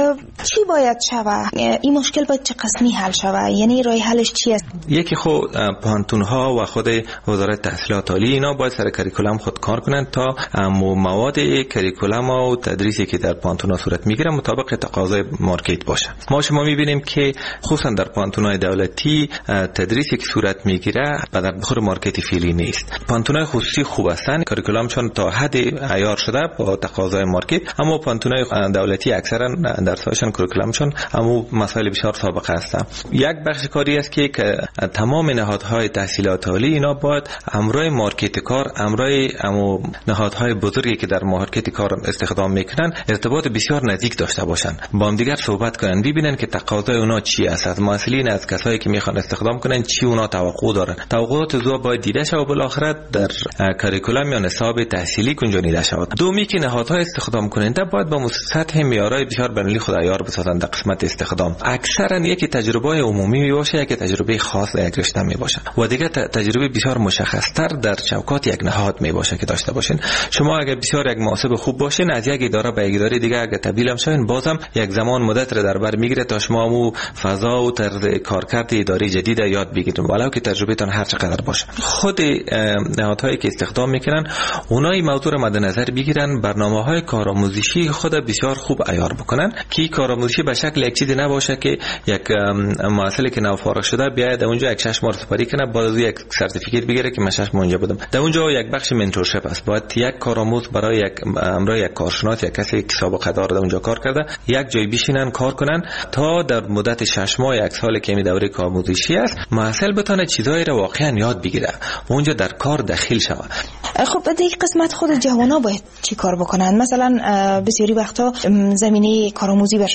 Speaker 13: چی باید شود؟ این مشکل باید چه قسمی حل شود؟ یعنی راه حلش چی است؟
Speaker 18: یکی خود پانتون‌ها و خود وزارت تحصیلات عالی اینا باید سر کریکولم خود کار کنن تا مواد کریکولم و تدریسی که در پانتون‌ها صورت میگیره مطابق تقاضای مارکت باشه. ما شما میبینیم که خصوصا در پانتون‌های دولتی تدریسی که صورت میگیره در بخور مارکتی فعلی نیست. پانتون‌های خصوصی خوب هستن، کریکولمشون تا حد عیار شده با تقاضای مارکت، اما پانتون‌های دولتی اکثرا درس‌هاشون کریکولمشون اما مسائل بسیار سابقه هستن. یک بخش کاری است که تمام نهادهای تحصیلات عالی اینا باید امرای مارکت کار، امرای نهادهای بزرگی که در مارکت کار استخدام میکنن ارتباط بسیار نزدیک داشته باشن، با هم دیگر صحبت کنن، ببینن که تقاضای اونا چی است، از مسئولین از کسایی که میخوان استخدام کنن چی اونا توقع دارن. توقعات زو باید دیده شود و بالاخره در کریکولم یا نصاب تحصیلی گنجانیده شود. دومی که نهادهای استخدام کننده باید با سطح معیارهای بسیار بین‌المللی خود عیار بسازند در قسمت استخدام. اکثرا یکی تجربه عمومی میباشه، یکی تجربه خاص در یک رشته میباشه و دیگه تجربه بسیار مشخص‌تر در چوکات یک نهاد میباشه که داشته باشین. شما اگه بسیار یک محاسب خوب باشین از یک اداره به یک اداره دیگه اگه تبدیل شوین بازم یک زمان مدت را در بر میگیره تا شما مو فضا و طرز کارکرد اداره جدید یاد بگیرید ولو که تجربهتون هر چقدر باشه. خود نهادهایی که استخدام میکنن اونایی موضوع را مد نظر بگیرن، برنامه‌های کارآموزشی خود بسیار خوب عیار بکنن که کارآموزشی به شکل یک چیزی نباشه که یک معسلی که نو فارغ شده بیاد اونجا یک 6 ماه سپاری کنه بعد از یک سرتیفیکیت بگیره که من 6 ماه اونجا بودم. در اونجا یک بخش منتورشپ است. باید یک کارآموز برای یک کارشناس یا کسی که سابقه داره در اونجا کار کرده یک جای بشینن کار کنن تا در مدت 6 ماه یک سال که می دوره کارآموزشی است محصل بتونه چیزایی را واقعا یاد بگیره و اونجا در کار داخل شود.
Speaker 13: خب در این قسمت خود جوانا باید چی کار بکنن؟ مثلا بسیاری وقتا زمینه کارآموزی برشان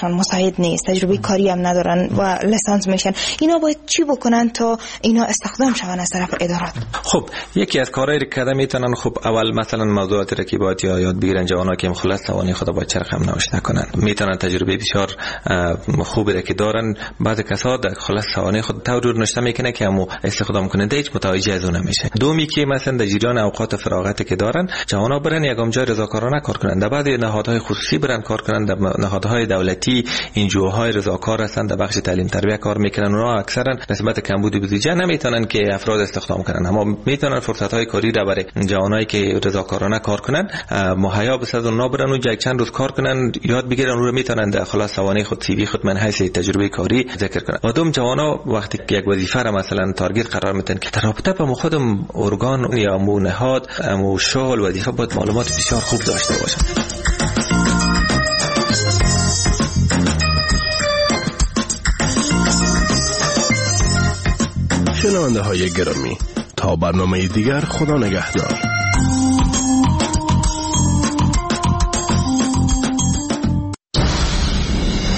Speaker 13: کارشان مساعد نیست، تجربه کاری هم ندارن و لیسانس میشن، اینا باید چی بکنن تا اینا استخدام شون از طرف ادارات؟
Speaker 18: خب یکی از کارهایی که کردن میتونن، خب اول مثلا موضوعات رقیباتی یا یاد بگیرن، جوانا که مخلص توانی خود با چرخ هم نوشته کنن، میتونن تجربه بسیار خوبی را که دارن. بعض کسا در خلاص توانی خود طور نوشته میکنه که همو استخدام کننده هیچ متوجه از اون نمیشه. دومی که مثلا در جریان اوقات فراغتی که دارن جوانا برن یگام جای رضاکارانه کار کنن، در بعضی نهادهای خصوصی برن کار کنن، در نهادهای دولتی انجیوهای رضاکار هستند، در بخش تعلیم تربیت کار میکنن. اونها اکثرا نسبت کمبود بودجه نمیتونن که افراد استخدام کنن، اما میتونن فرصت‌های کاری را برای جوانایی که رضاکارانه کار کنن مهیا بسازن، اونا برن اونجا چند روز کار کنن، یاد بگیرن، اون رو میتونن در خلاص توانی خود سی وی خود من حیث تجربه کاری ذکر کنن. و دوم جوانا وقتی که یک وظیفه را مثلا تارگت قرار میدن که در رابطه با خودم ارگان یا نهاد شغل وظیفه باید معلومات بسیار خوب داشته باشن.
Speaker 10: شنونده های گرامی، تا برنامه دیگر خدا نگهدار.